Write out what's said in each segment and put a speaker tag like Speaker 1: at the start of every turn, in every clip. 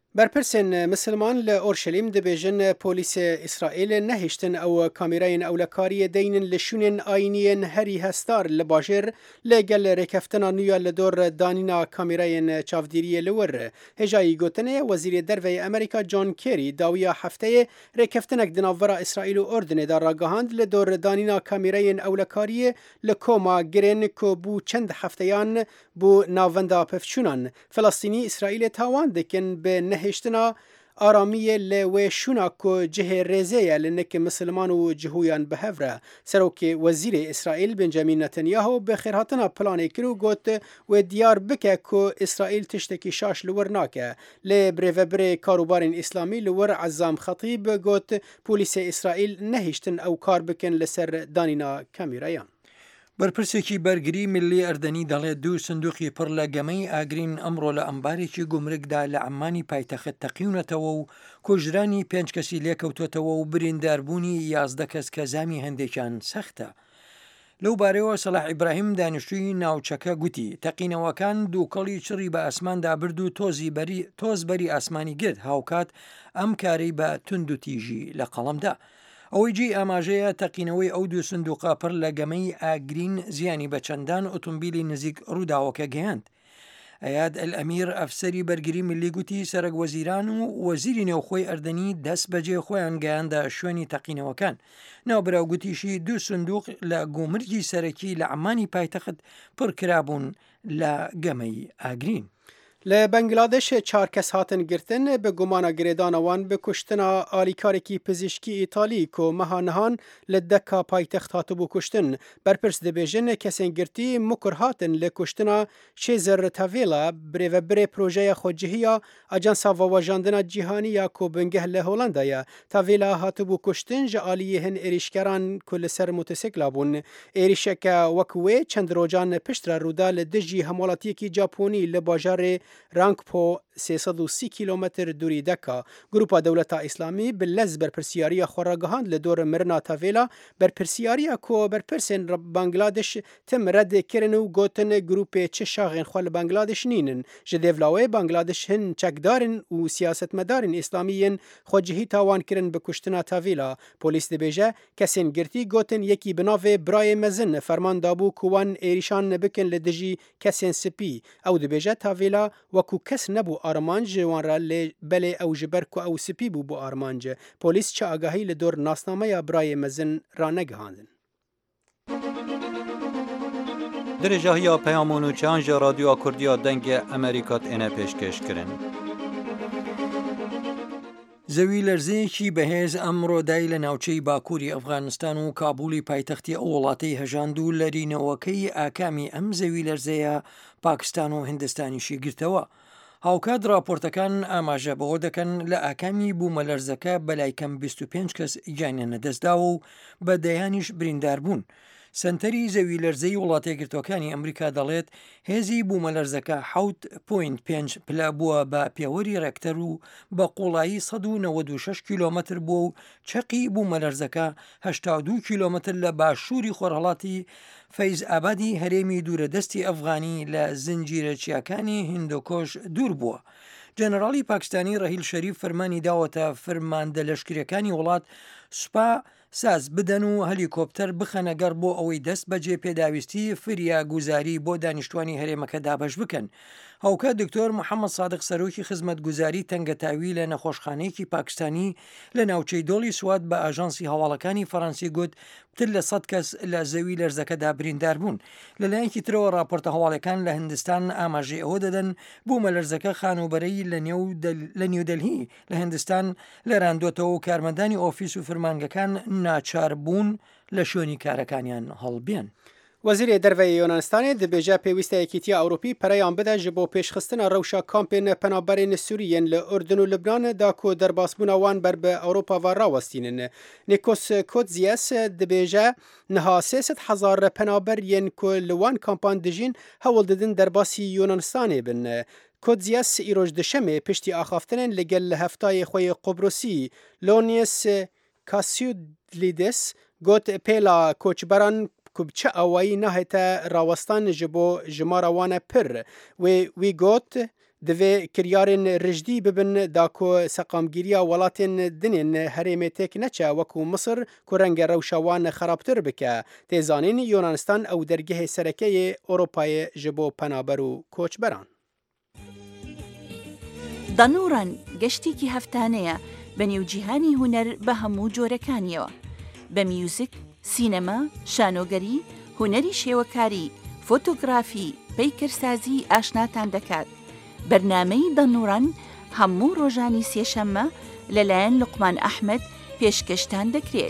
Speaker 1: برپرسن مسلمان لأورشلیم دبیجن پولیس اسرائیل نهشتن او کامیراین اولکاری دینن لشونن آینین هری هستار لباجر لگل رکفتنا نویا لدور دانینا کامیراین چافدیری لور هجایی گوتنه وزیر دروی امریکا جان کری داویا هفته رکفتنک دناورا اسرائیل و اردن در راگهاند لدور دانینا کامیراین اولکاری لکوما گرین که بو چند هفتهان بو ناوندا پفچونان فلسطینی اسرائیل تاوان دکن به نهشتنا آرامی لوی شونا کو جه رزه لنک مسلمان و جهویان بهفره سروک وزیر اسرائیل بنجامین نتانیاهو به خیرهاتنا پلان کرو گوت و دیار بکه کو اسرائیل تشتکی شاش لور ناکه لبريفبر کاروبارین اسلامی لور عزام خطیب گوت پولیس اسرائیل نهشتن او کار بکن لسر دانینا کامیرایان
Speaker 2: بەرپرسێکی بەرگری ملی ئەردەنی دەڵێت دوو سندوقی پڕ لە گەمەی ئاگرین ئەمڕۆ لە ئەمبارێکی گومرگدا لە عەمانی پایتەخت تەقیونەتەوە و کوژرانی 5 کەسی لێکەوتوتەوە و برینداربوونی 11 کەس کە زامی هەندێکیان سەختە. لەو بارەوە سەلاح ئیبراهیم دانیشتووی ناوچەکە گوتی تەقینەوەکان دووکەڵی چڕی بە ئاسماندا برد و تۆزبەری ئاسمانی گرت هاوکات ئەم کارەی بە تند و تیژی لە قەڵەمدا. ئەوەی جێی ئاماژەیە تەقینەوەی ئەو دوو سندوقە پڕ لە گەمەی ئاگرین زیانی بە چەندان ئۆتۆمبیلی نزیک ڕووداوەکە گەیاند. ئەیاد ئەلئەمیر ئەفسەری بەرگری ملی گوتی سەرک وەزیران و وەزیری نێوخۆی ئەردەنی دەست بەجێ خۆیان گەیاندا شوێنی تەقینەوەکان. ناوبراو گوتیشی دوو سندوق لە گومرگی سەرەکی لە عەمانی پایتەخت پڕکرابوون لە گەمەی ئاگرین.
Speaker 1: لبنگلادش 4 کس هاتن گرتن به گمان گریدان وان به کشتنا آلیکارکی پزشکی ایتالی که مهانهان لدکا پایتخت هاتو بو کشتن برپرس دبیجن کسین گرتی مکر هاتن لکشتنا شیزر تاویلا بری پروژه خودجهیا اجانسا و واجاندنا جیهانی یا که بنگه لهولندا یا تاویلا هاتو بو کشتن جالیه هن ایریشکران کل سر موتوسیکلا بون ایریشک وکوه چند روجان پشتر رودا لدجی همولاتی کی ژاپنی لباجار رانگپو 330 کیلومتر دوری دکا گروپا دولتا اسلامی بلز برپرسیاری خوراگهاند لدور مرنا تاویلا برپرسیاری کو برپرسن بنگلادش تم رد کرنو گوتن گروپ چه شاغن خال بنگلادش نینن جدیولاوی بنگلادش هن چکدارن و سیاست مدارن اسلامیین خوجهی تاوان کرن بکشتنا تاویلا پولیس دبیجه کسین گرتی گوتن یکی بناو برای مزن فرمان دابو کوان ایریشان نبکن لدجی کسین سپی او دبیجه تاویلا وکو کس نبو آرمانج وان را بله او جبر کو او سپی بو آرمانج پولیس چه آگاهی لدور ناسنامه یا برای مزن را نگهاندن.
Speaker 3: درجه یا پیامونو چانج رادیو کردیا دنگ امریکات اینه پیشکش کرن.
Speaker 2: زەوی لەرزەیەکی بەهێز ئەمڕۆ دای لە ناوچەی باکووری ئەفغانستان و کابولی پایتەختی ئەو وڵاتەی هەژاند و لەرینەوەکەی ئاکامی ئەم زەوی لەرزەیە پاکستان و هیندستانیشی گرتەوە. هاوکات راپۆرتەکان ئاماژە بەوە دەکەن لە ئاکامی بوومەلەرزەکە بەلایکەم 25 کەس گیانە نەدەستداوە و بە دەیانیش بریندار بوون. سنتەری زەوی لەرزەی وڵاتە یەکگرتووەکانی ئەمریکا دەڵێت هێزی بوومەلەرزەکە 7.5 پلا بووە بە پێوەری ڕێکتەر و بە قوڵایی 196 کیلۆمەتر بووە و چەقی بوومەلەرزەکە 82 کیلۆمەتر لە باشووری خۆرهەڵاتی فەیز ئابادی هەرێمی دوورەدەستی ئەفغانی لە زنجیرە چیاکانی هیندۆکۆش دوور بووە. جەنەراڵی پاکستانی ڕەهیل شەریف فەرمانی داوەتە فەرماندە لەشکریەکانی وڵات سوپا ساز بدەن و هەلیکۆپتەر بخەنە گەڕ بۆ ئەوەی دەست بەجێ پێداویستی فریا گوزاری بۆ دانیشتوانی هەرێمەکە دابەش بکەن. هاوکە دکتۆر محەممەد سادق سەرۆکی خزمەت گوزاری تەنگەتاوی لە نەخۆشخانەیەکی پاکستانی لە ناوچەی دۆڵی سوات بە ئاژانسی هەواڵەکانی فەڕەنسی گوت تر لە 100 کەس لە زەوی لەرزەکەدا بریندار بوون. لەلایەنکی ترەوە راپۆرتە هەواڵەکان لە هیندستان ئاماژەی ئەوە دەدەن بوومەلەرزەکە خانوبەرەی لە نیودەلهی لە هیندستان لەراندوێتەوە و کارمەندانی ئۆفیس و فرمانگەکان ناچار بوون لە شوێنی کارەکانیان هەڵبێن.
Speaker 1: وزیر دروی یونانستان دبیجه پیوسته یکیتی اوروپی پریان بده جبو پیشخستن روشا کامپین پنابرین سوریین لأردن و لبنان دا کو در باسبون وان بر به اوروپا و راوستینن. نیکوس کودزیاس دبیجه نها 300,000 پنابرین کو لوان کامپان دجین هول ددن در باسی یونانستان بن. کودزیاس ایروج دشمه پشتی آخافتنن لگل هفتای خوی قبرسی لونیس کاسیودلیدس گوت پیلا کوچبران کبچه اوایی نهایت راوستان جبو جماروان پر و وی گوت دوی کریارن رجدی ببن داکو سقامگیریا ولاتین دنین هرم تک نچه وکو مصر کرنگ روشوان خرابتر بکه تیزانین یونانستان او درگه سرکه اروپای جبو پنابرو کوچبران.
Speaker 4: دەنوڕەن گەشتێکی هەفتانەیە بە نێوجیهانی هونەر بە هەموو جۆرەکانیەوە بە میوزیک، سینەما، شانۆگەری، هونەری شێوەکاری، فۆتۆگرافی، پەیکەرسازی ئاشناتان دەکات. بەرنامەی دەنوڕەن هەموو ڕۆژانی سێشەممە لەلایەن لوقمان ئەحمەد پێشکەشتان دەکرێت.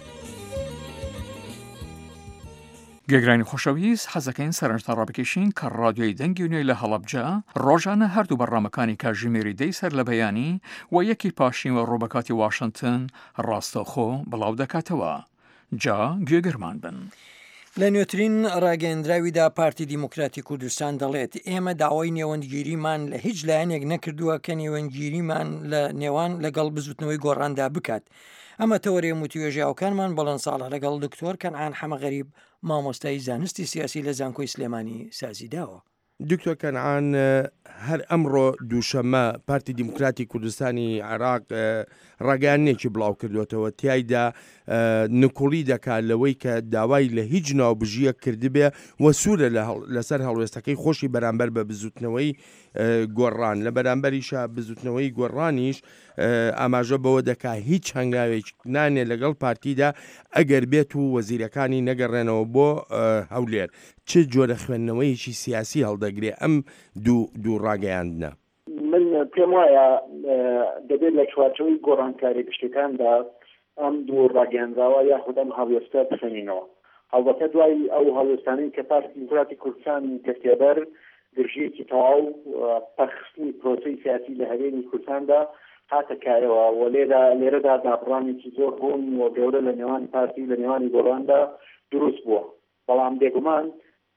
Speaker 5: گەگرانی خۆشەویست حەزەکەین سەرنجتە ڕابکێشین کە ڕادیۆی دەنگی نوێی لە هەڵەبجە ڕۆژانە هەردوو بەڕامەکانی کاژمێری دەی سەر لە بەیانی و یەکی پاشین و ڕۆبەکاتی واشنگتن ڕاستەوخۆ بڵاو دەکاتەوە. جا گوێگرمان بن.
Speaker 2: لە نوێترین ڕاگەندراویدا پارتی دیموکراتی کوردستان دەڵێت ئێمە داوای نێوەندگیریمان لە هیچ لایەنێک نەکردووە کە نێوەندگیریمان لە نێوان لەگەڵ بزوتنەوەی گۆڕاندا بکات. ئەمە تەوەریە موتیوێژیاوکانمان بەڵەن ساڵە لەگەڵ دکتۆر کەنعان حەمەغەریب مامۆستای زانستی سیاسی لە زانکۆی سلێمانی سازیداوە.
Speaker 6: دکتۆر کەنعان هەر ئەمڕۆ دووشەممە پارتی دیموکراتی کوردستانی عێراق ڕاگەیانێکی بڵاو کردوێتەوە تایدا نکوڵی دەکات لەوەی کە داوای لە هیچ ناوبژیە کردبێ وە سوورە لەسەر هەڵوێستەکەی خۆشی بەرامبەر بە بزوتنەوەی گۆڕان لە بەرامبەریشە بزوتنەوەی گۆڕانیش ئاماژە بەوە دەکا هیچ هەنگاوێک نانێ لەگەڵ پارتیدا ئەگەر بێت و وەزیرەکانی نەگەڕێنەوە بۆ هەولێر چ جۆرە خوێندنەوەیکی سیاسی هەڵدەگرێ ئەم دوو ڕاگەیاندنە.
Speaker 7: من پێم وایە دەبێت لە چوارچەوەی گۆڕانکاری گشتەکاندا ئەم دوو ڕاگەیاندراوە یاخود ئەم هەڵوێستە بخوێنینەوە. هەڵبەتە دوای ئەو هەڵوێستانەی کە پارتی دیموکراتی کوردستان کەسێبەر گرژیەکی تەواو پەخستنی پرۆسەی سیاسی لە هەرێمی کوردستاندا هاتە کارەوە و لێرەدا دابڕانێکی زۆر بوون و گەورە لە نێوانی پارتی لە نێوانی گۆڕاندا دروست بووە. بەڵام بێگومان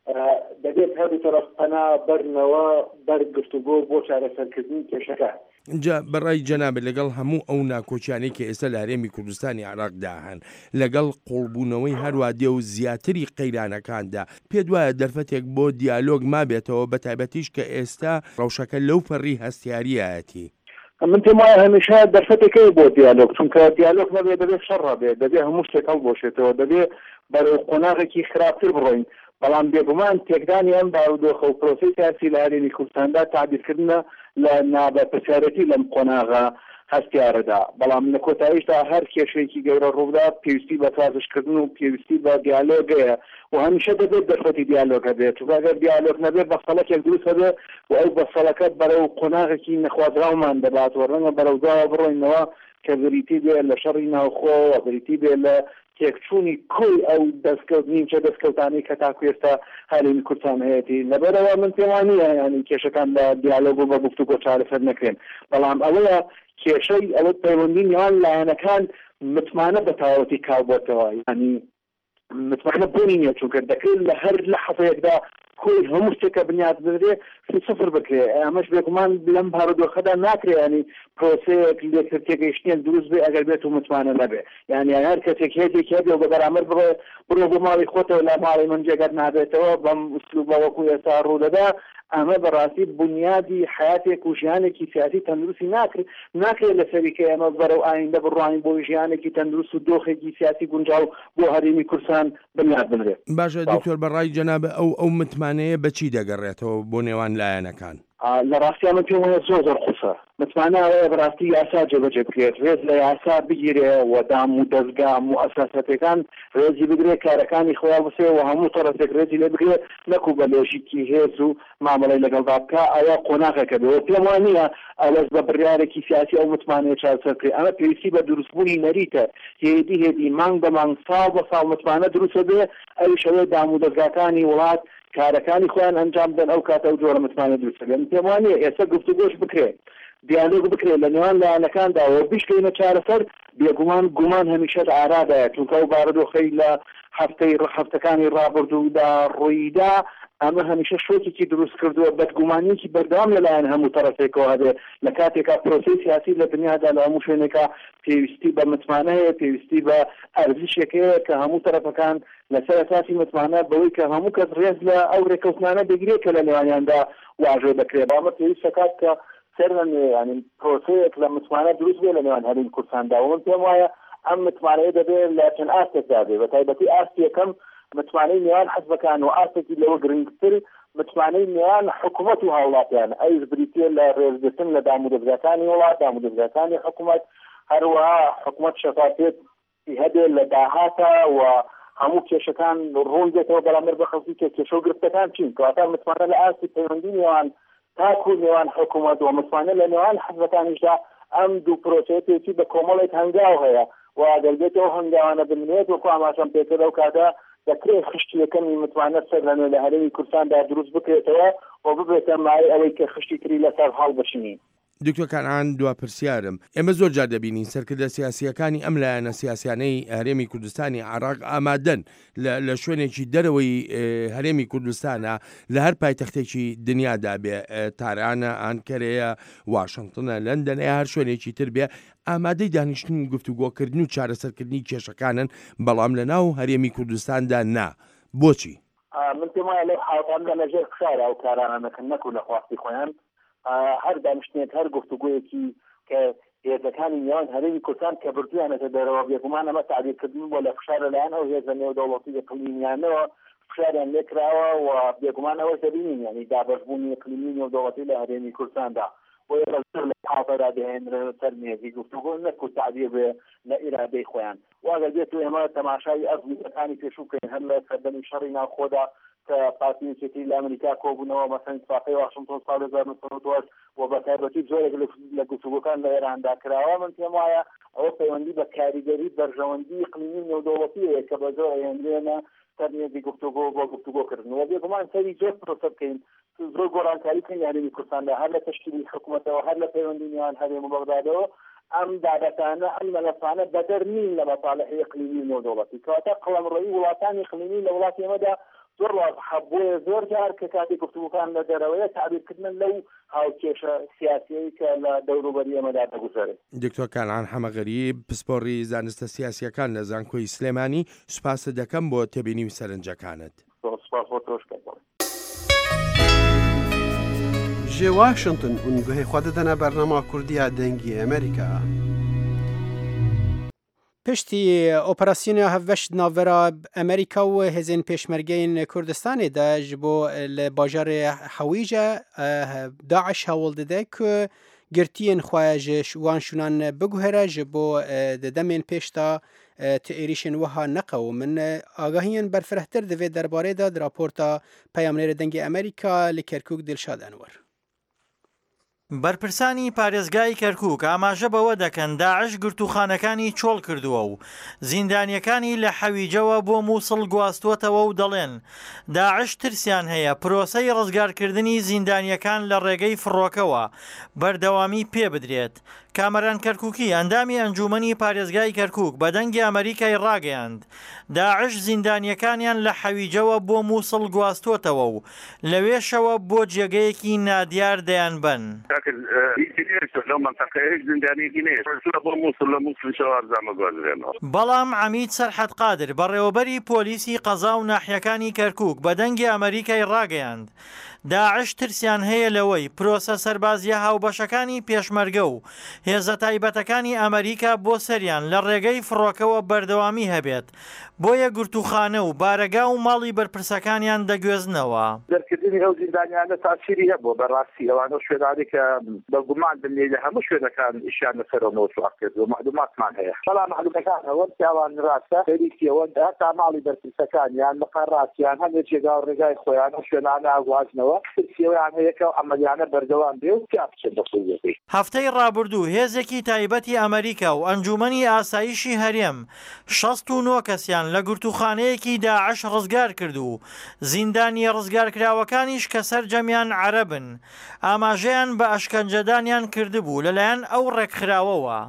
Speaker 7: دەبێت هەردوو تەرەف پەنا بەرنەوە بەرگرتوگۆ بۆ چارەسەرکردنی کێشەکە.
Speaker 6: اینجا بەڕای جەنابێت لەگەڵ هەموو ئەو ناکۆچیانەی کە ئێستا لە هەرێمی کوردستانی عێراقدا هەن لەگەڵ قوڵبوونەوەی هەروە دێ و زیاتری قەیرانەکاندا پێت وایە دەرفەتێک بۆ دیالۆگ مابێتەوە بە تایبەتیش کە ئێستا ڕەوشەکە لەو پەڕی هەستیاریایەتی.
Speaker 7: من پێم وایە هەمیشە دەرفەتێکەکەی بۆ دیالۆگ چونکە دیالۆگ نەبێت دەبێت شەڕ ڕابێت دەبێت هەموو شتێک هەڵبۆشێتەوە دەبێت بەرەو قۆناغێکی خراپتر بڕۆین. بەڵام بێگومان تێکدانی ئەم باودۆخە و پرۆسەی سیاسی لە هەرێمی کوردستاندا تعبیرکردنە لە نابەرپرسیارەتی لەم قۆناغە هەستیارەدا. بەڵام لە کۆتاییشدا هەر کێشەیەکی گەورە ڕوودا پێویستی بە تازشکردن و پێویستی بە دیالۆگەیە و هەمیشە دەبێت دەرفەتی دیالۆگە بێت و ئەگەر دیالۆگ نەبێت بەسەڵەکێک دروست هەبێت و ئەو بەسەڵەکە بەرەو قۆناغێکی نەخوازراومان دەبات و ڕەنگە بەرەوداوە بڕۆینەوە کە بریتی بێت لە شەڕی ناوخۆ و بریتی بێت لە تێکچوونی کوڵ ئەو نیمچە دەستکەوتانی کە تاکو ئێستا هەرێمی کوردستان هەیەی لەبەرەوە من پێم وانییە ینی کێشەکان بە دیالۆگ و بە گفتوگۆ چارەسەر نەکرێن. بەڵام ئەوەیە کێشەی ئەوە پەیوەندی نێوان لایەنەکان متمانە بە تەواوەتی کاوبۆتەوە ینی متمانە بوونی نییە چونکە دەکرێت لە هەر لەحەزەیەکدا کۆی هەموو شتێکە بنیاد بدرێت سفر بکرێ ئەمەش بێگومان لەم بارودۆخەدا ناکرێت ینی پرۆسەیەک لێکتر تێگەیشتنیان دروست بێ ئەگەر بێت و متمانە نەبێ ینی هەر کەسێک هێزێک هەبێ و بە بەرامبەر بڕۆ بۆ ماڵی خۆتەوە لە ماڵی من جێگەر نابێتەوە بەم ئوسلوبە وەکو ئێستا ڕوودەدا ئەمە بەڕاستی بنیادی حیاتێک و ژیانێکی سیاسی تەندروستی ناکرێت لە سەریکە ئەمە بەرەو ئایندە بڕوانی بۆ ژیانێکی تەندروست و دۆخێکی سیاسی گونجاو بۆ هەرێمی کوردستان بنیاد بنرێت.
Speaker 6: باشە دکتۆر بەڕای جەنابە ئەو متمانەیە بەچی دەگەڕێتەوە بۆ نێوان لایەنەکان؟
Speaker 7: لە ڕاستی من پێم وایە زۆر قوسە متمانە ئەوەیە بەڕاستی یاسا جێبەجێ بکرێت ڕێز لە یاسا بگیرێ و دام و دەستگا و ئەساسەتەکان ڕێزی بگرێت کارەکانی خۆیان بسێ و هەموو تەڕەفێک ڕێزی لێ بگرێت نەکو بە لۆژیکی هێز و مامەڵەی لەگەڵدا بکە ئەوە قۆناغەکە بێەوە پێم وانییە ئەوەش بە بڕیارێکی سیاسی ئەو متمانەیە چارەسەرکرێت ئەمە پێویستی بە دروستبوونی نەریتە هێدی مانگ بە مانگ ساڵ بە ساڵ متمانە دروستە بێ ئەویش ئەوەی دام و دەستگاکانی وڵات کارەکانی خۆیان ئەنجام بدەن ئەو کاتە و جۆرە متمانە دروستە بێن. پێم وانییە ئێستا گفتوگۆش بکرێت دیالۆگ بکرێت لە نێوان لایەنەکاندا و بیشکەینە چارەسەر بێگومان گومان هەمیشە ئارادایە چونکە ئەو بارودۆخەی لە هەفتەکانی ڕابردوودا ڕوویدا ئەمە هەمیشە شۆکێکی دروست کردووە بەدگومانیەکی بەردەوام لەلایەن هەموو تەرەفێکەوە هەبێ لە کاتێکا پرۆسەی سیاسی لە دنیادا لە هەموو شوێنێکە پێویستی بە متمانەیە پێویستی بە ئەرزشێکەیە کە هەموو تەرەفەکان لەسەر ئەساسی متمانە بەوەی کە هەموو کەس ڕێز لە ئەو ڕێکەوتانە دەگرێت کە لە نێوانیاندا واژۆ دەکرێت بابەت پێویست دەکات کە سەر ینی پرۆسەیەک لە متمانە دروست بێ لە نێوان هەرێمی کوردستاندا و من پێم وایە ئەم متمانەیە دەبێت لە چەند ئاستێکدا بێ بەتایبەتی ئاستی یەکەم متمانەی نێوان حەزبەکان و ئاستێکی لەوە گرنگتر متمانەی نێوان حکوومەت و هاوڵاتیان ئەویش بریتە لە ڕێزگرتن لە دامودەبگەکانی وڵات دامودەبگەکانی حکوومەت هەروەها حکوومەت شەفافیت هەبێ لە داهاتە و هەموو کێشەکان ڕوون دێتەوە بەرامبەر بە خەڵکی کە کێشە و گرفتەکان چین کەواتە متمانە لە ئاستی پەیوەندی نێوان تاکو نێوان حکوومەت و متمانە لە نێوان حەزبەکانیشدا ئەم دوو پرۆسەیەکی بە کۆمەڵێک هەنگاو هەیە و دەربێتەوە هەنگاوانە بنێت وەکو ئاماژەم پێکرد ئەو کاتە دەکرێت خشتی یەکەمی متمانە سەر لە هەرێمی کوردستاندا دروست بکرێتەوە و ببێتە مای ئەوەی کە خشتی تری لەسەر هەڵ بشینی.
Speaker 6: دکتۆر کانعان دوا پرسیارم ئێمە زۆر جار دەبینین سەرکردە سیاسیەکانی ئەم لایەنە سیاسیانەی هەرێمی کوردستانی عێراق ئامادەن لە شوێنێکی دەرەوەی هەرێمی کوردستانە لە هەر پایتەختێکی دنیادا بێ تارانە ئانکەرەیە واشنگتنە لەندەنەیە هەر شوێنێکی تر بێ ئامادەی دانیشتن گفتوگۆکردن و چارەسەرکردنی کێشەکانن بەڵام لە ناو هەرێمی کوردستاندا نا بۆچی؟
Speaker 7: من پێم وایە لەو حاڵەتاندا لەژێر خشارە ئەو کارانە نەکەن نەکو لە خواستی خۆیان هەر دانیشتنێک هەر گفتوگویەکی کە هێزەکانی نێوان هەرێمی کوردستان کە بردویانەتە دەرەوە بێگومان ئەمە تعبیرکردن بۆ لە فشار لەلایەن ئەو هێزە نێودەوڵەتی ئیقلیمیانەوە فشاریان لێکراوە و بێگومان ئەوە دەبینین یعنی دابەشبوونی ئیقلیمی نێودەوڵەتی لە هەرێمی کوردستاندا بۆیە لەزۆر لە حاڵەتەدا دەهێنرێنە سەر مێزی گفتوگۆ نەکو تعبیر بێ لە ئیرادەی خۆیان واگە دێت و ئێمە تەماشای ئەزمیەکانی پێشوو بکەین هەر لە سەردەمی شەڕی ناوخۆدا کە پارتیەکێتی لە ئەمریکا کۆبوونەوە مەسەن اتفاقی واشنگتن ساڵ 1992 و بەتایبەتی زۆرێک لە گفتوگۆکان لە ئێراندا کراوە من پێم وایە ئەوە پەیوەندی بە کاریگەری بەرژەوەندی ئیقلیمی نێودەوڵەتیەیە کە بە زۆر هێنرێنە سەر مێزی گفتوگۆ بۆ گفتوگۆکردن و بێگومان سەری زۆر پرۆسە بکەین زۆر گۆڕانکاری بکەین هەرێمی کوردستاندا هەر لە تەشکیلی حکوومەتەوە هەر لە پەیوەندی نێوان هەرێم و بەغدادەوە ئەم دادەتانە ئەم مەلەفانە بەدەر نین لە مەصالحی ئیقلیمی نێودەوڵەتی کەواتە قەڵەمڕۆیی وڵاتانی ئیقلیمی لە وڵاتی ئێمەدا زۆر حەبووە زۆر جار کە کاتی گفتوگۆکان لە دەرەوەیە تعبیرکردن لەو هاوکێشە سیاسیەی کە لە دەوروبەری ئێمەدا دەگوزارێت.
Speaker 6: دکتۆر کانعان حەمەغەریب پسپۆڕی زانستە سیاسیەکان لە زانکۆی سلێمانی سوپاسە دەکەم بۆ تێبینی و سەرنجەکانت.
Speaker 8: ji Washington û guhê xwe didine bernama Kurdiya dengê Amerîka.
Speaker 1: پشتی ئۆپەراسیۆنە هەڤەشت ناڤەرا ئەمریکا و هێزên پێشمەرگەین کوردستانê de ji bo li bajarê Hewîje Daeş hewl dide ku girtiyên xwe ji wan şûnan biguhere ji bo di demên pêş de ti êrişên wiha neqewimin agahiyên berfirehtir di vê derbarê de di raporta peyamnêrê dengê Amerîka li Kerkûk Dilşad Enwer.
Speaker 9: بەرپرسانی پارێزگای کەرکووک ئاماژە بەوە دەکەن داعش گرتوخانەکانی چۆڵ کردووە و زیندانیەکانی لە حەویجەوە بۆ مووسڵ گواستووەتەوە و دەڵێن داعش ترسیان هەیە پرۆسەی ڕزگارکردنی زیندانیەکان لە ڕێگەی فڕۆکەوە بەردەوامی پێ بدرێت. کامەران کەرکووکی ئەندامی ئەنجومەنی پارێزگای کەرکووک بە دەنگی ئەمریکای ڕاگەیاند داعش زیندانیەکانیان لە حەویجەوە بۆ مووسڵ گواستووەتەوە و لەوێشەوە بۆ جێگەیەکی نادیار دەیان بن. بەڵام عەمید سەرحەد قادر بەڕێوەبەری پۆلیسی قەزا و ناحیەکانی کەرکووک بە دەنگی ئەمریکای ڕاگەیاند داعش ترسیان هەیە لەوەی پرۆسە سەربازیە هاوبەشەکانی پێشمەرگە و هێزە تایبەتەکانی ئەمریکا بۆ سەریان لە ڕێگەی فڕۆکەوە بەردەوامی هەبێت بۆیە گرتوخانە و بارەگا و ماڵی بەرپرسەکانیان دەگوێزنەوە.
Speaker 10: دەرکردنی ئەو زیندانیانە تاسیری هەبوو بەڕاستی ئەوانە شوێنانی کە بەگومان بنێ لە هەموو شوێنەکان ئیشیان لەسەرەوە سوواق کرد و معلوماتمان هەیە بەڵام معلومەکان ئەوە پیاوان ڕاستە خەریکیەوە هەتا ماڵی بەرپرسەکانیان مقەڕاتیان هەندێک جێگا و ڕێگای خۆیان ئەو شوێنانە ئاگوازنەوە ترسیەوەیان هەیە کە ئەمەلیانە بەردەوام بێ و پیا بچێت بەخۆیەکەی.
Speaker 9: هەفتەی ڕابردوو هێزێکی تایبەتی ئەمریکا و ئەنجومەنی ئاسایشی هەرێم 69 کەسیان لە گرتوخانەیەکی داعش ڕزگار کرد و زیندانی ڕزگارکراوەکانیش کە سەرجەمیان عەرەبن ئاماژەیان بە ئەشکەنجەدانیان کردبوو لەلایەن ئەو ڕێکخراوەوە.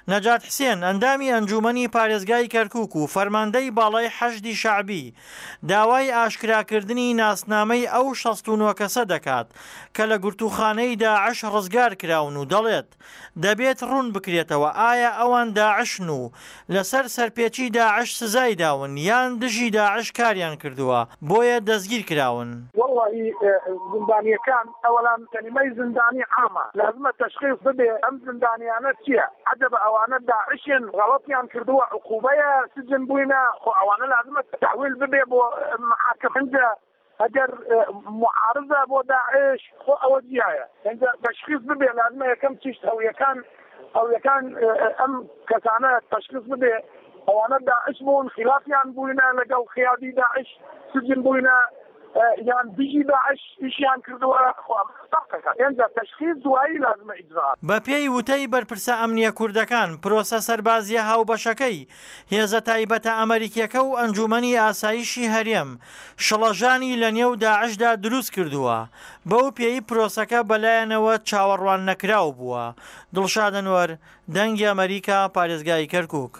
Speaker 9: نەجات حسێن ئەندامی ئەنجومەنی پارێزگای کەرکووک و فەرماندەی باڵای حەشدی شعبی داوای ئاشکراکردنی ناسنامەی ئەو 69 کەسە دەکات کە لە گورتوخانەی داعش ڕزگار کراون و دەڵێت دەبێت ڕوون بکرێتەوە ئایا ئەوان داعشن و لەسەر سەرپێچی داعش سزای داون یان دژی داعش کاریان کردووە بۆیە دەستگیر کراون.
Speaker 10: والله زندانیەکان ئەوەڵام کەلیمەی زندانی عامە لازمە تەشخیص ببێ ئەم زندانیانە چییە عەجەبە ئەوانە داعشن غەڵەتیان کردووە عقوبەیە سجن بووینە خۆ ئەوانە لازمە تحویل ببێ بۆ محاکمەنجە ئەگەر معارضە بۆ داعش خۆ ئەوە جیایە ئەنجا تەشخیص ببێ لازمە یەکەم چیشت ئەویەکان ئەم کەسانە تەشخیص ببێ ئەوانە داعش بوون خلافیان بووینە لەگەڵ خیادی داعش سجن بووینە یان بژی داعش ئیشیان کردووە ئەنجا تەشخیص دوایی لازمە ئیجرا.
Speaker 9: بە پێی وتەی بەرپرسە ئەمنیە کوردەکان پرۆسە سەربازیە هاوبەشەکەی هێزە تایبەتە ئەمریکیەکە و ئەنجومەنی ئاسایشی هەرێم شڵەژانی لە نێو داعشدا دروست کردووە بەو پێی پرۆسەکە بەلایەنەوە چاوەڕوان نەکراو بووە. دڵشاد ئەنوەر دەنگی ئەمریکا پارێزگای کەرکووک.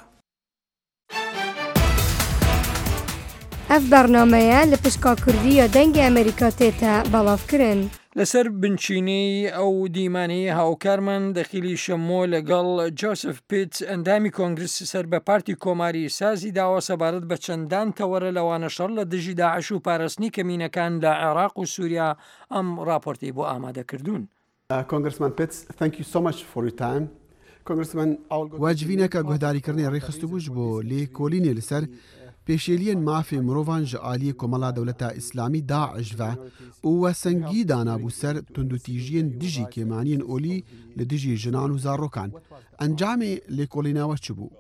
Speaker 11: ئەف بەرنامەیە لە پشکا کوردیە دەنگی ئەمریکا تێتە بەڵافکردن.
Speaker 2: لەسەر بنچینەی ئەو دیمانەی هاوکارمان دەخیلی شەمۆ لەگەڵ جۆسف پیت ئەندامی کۆنگرس سەر بە پارتی کۆماری سازی داوە سەبارەت بە چەندان تەوەرە لەوانە شەڕ لە دژی داعش و پاراستنی کەمینەکان لە عێراق و سووریا ئەم راپۆرتی بۆ ئامادەکردوون.
Speaker 8: Congressman Pitts, thank you so much for your time. واجبینەکە گوهداریکردنی ڕێخستبووش بۆ لێ کۆلینێ لەسەر پێشێلیەن مافێ مرۆڤان ژە عالیە کۆمەڵا دەولەتە ئیسلامی داعش بە وە سەنگی دانابوو سەر توندوتیژیەن دژی کێمانیان ئۆلی لە دژی ژنان و زارۆکان. ئەنجامێ لێکۆڵینەوە چ بوو؟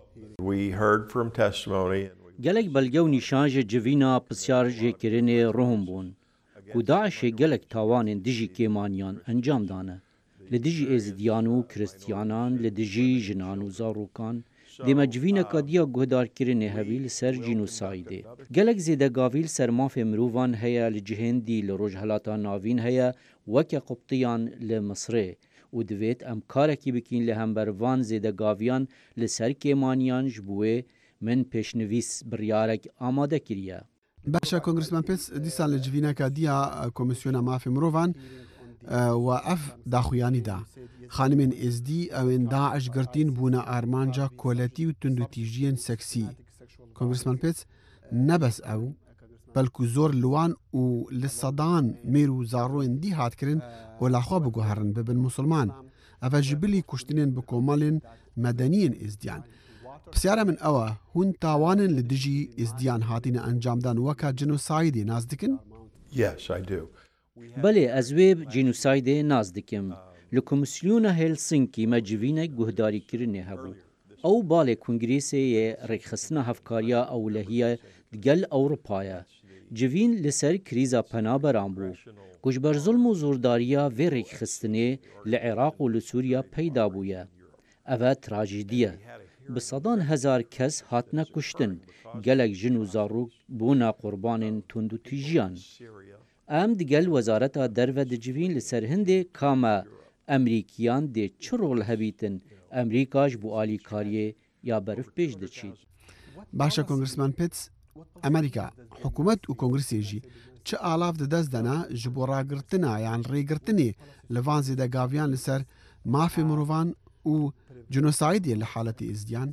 Speaker 12: gelek belge û nîşan ji civîna pisyar jêkirinê ruhum bûn ku Daişê gelek tawanên dijî kêmaniyan encam dane li dijî êzidiyan û kiristiyanan li dijî jinan û zarokan dême civîneka diya guhdarkirinê hevî li ser jînosayidê. Gelek zêdegavî li ser mafê mirovan heye li cihêndî li rojhelata navîn heye weke quptiyan li Misrê û divêt em karekî bikîn li hembervan zêdegaviyan li ser kêmaniyan ji bo wê من پێشنویس بڕیارێک ئامادە کردە.
Speaker 8: باشە کۆنگرسمان پێس دیسان لە جوینەکە دیە کۆمیسیۆنە مافی مرۆڤان و ئەف داخویانیدا خانمێن ئێزدی ئەوێن داعش گرتین بوونە ئارمانجا کۆلەتی و توندوتیژیەن سەکسی. کۆنگرسمان پێس نەبەس ئەو بەلکو زۆر لوان و لە سەدان مێر و زاڕۆێن دی هاتکردن وەلاخوا بگوهڕن ببن مسلمان ئەڤە ژبلی کوشتنێن بە کۆمەڵێن مەدەنیین ئێزدیان. پرسیارە من ئەوە هون تاوانن لە دژی ئێزدیان هاتینە ئەنجامدان وەکە جنۆسایدی ناز دکن؟
Speaker 12: بەڵێ ئەز وێ جینوسایدێ ناز دکم لە کۆمیسیۆنە هێلسینکی me civînek guhdarîkirinê hebû. Ew balê Kongrêsê yê rêkxistina hevkariya ewlehiye digel Ewropayê. Civîn li ser krîza penaberan bû. Ku ji ber zulm û zordariya vê rêkxistinê li Iraq û li Sûriya peyda bûye. Ev e trajîdî ye. Bi sedan hezar kes hatine kuştin, gelek jin û zarok bûna qurbanên tundutîjiyan. Em digel wezareta derve dicivîn li ser Hindê kame Emerîkiyan dê çi rol hebîtin Emerîka ji bo alîkariyê ya berif pêş diçît.
Speaker 8: Başa Kongressman Pitts, Emerîka hikûmet û Kongrêsê jî çi alav di dest dena ji bo ragirtina yan rêgirtinê li van zêdegaviyan li ser mafê mirovan û جنوسایدی لە حالەتی ئێزدیان؟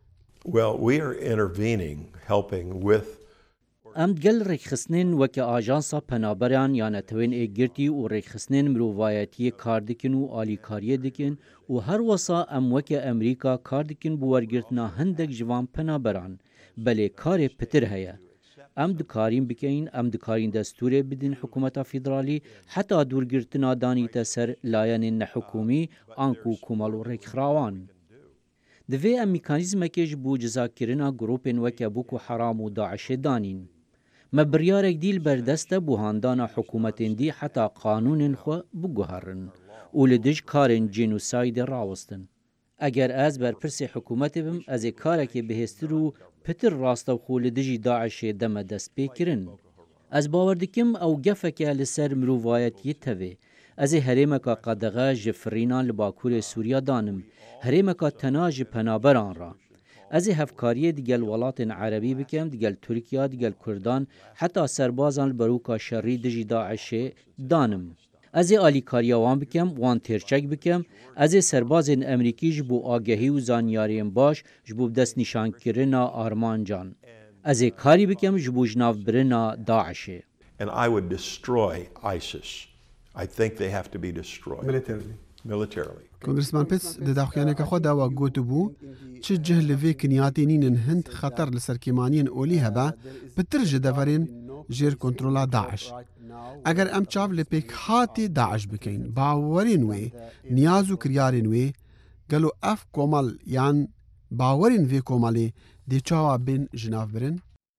Speaker 12: ئەم گەل ڕێکخستنên weke ajansa penaberan yan netewên êgirtî û rêkxistnên mirovayetiyê kar dikin û alîkariyê dikin û her wesa em weke Emerîka kar dikin bi wergirtina hindek ji van penaberan belê karê pitir heye. Em dikarîn bikeyin, em dikarîn destûrê bidin hikûmeta federalî heta dûrgirtina danîte ser layenên nehikûmî an ku komal û rêkxirawan. Divê em mîkanîzmekê ji bo cizakirina gropên weke Boko Haram û Daişê danîn. Me biryarek dîl berdest e buhandana hikûmetên dî heta qanûnên xwe biguherin û li dij karên cînosaydê rawestin. Eger ez berpirsê hikûmetê bim ez ê karekê bihêstir û pitir rastexû li dijî Daişê deme dest pê kirin. Ez bawer dikim ew gefeke li ser mirovayetiyê tevê. از هرمکا قدغه جفرینان لباکور سوریا دانم هرمکا تناج پنابران را از هفکاری دیگل ولات عربی بکم دیگل ترکیه دیگل کردان حتی سربازان بروکا شری دجی داعش دانم از آلیکاریا وان بکم وان ترچک بکم از سرباز امریکی جبو آگهی و زانیاریم باش جبو دست نشان کرنا آرمان جان از کاری بکم جبو جناف برنا داعشه.
Speaker 13: And I would destroy ISIS. I think they have to be destroyed. Militarily.
Speaker 8: کنگرسمان پیس دداخیانێکە خۆ داوا گوت بوو چ جه لەوێ کنیاتی نینن هەند خەتەر لە سەرکێمانیان ئۆلی هەبە پتر ji deverên jêr kontrola Daeş. Eger em çav li pêkhatê Daeş bikein, bawerên wê, niyaz û kiryarên wê, gelo ev komal yan bawerên vê komalê dê çawa bên ji nav birin?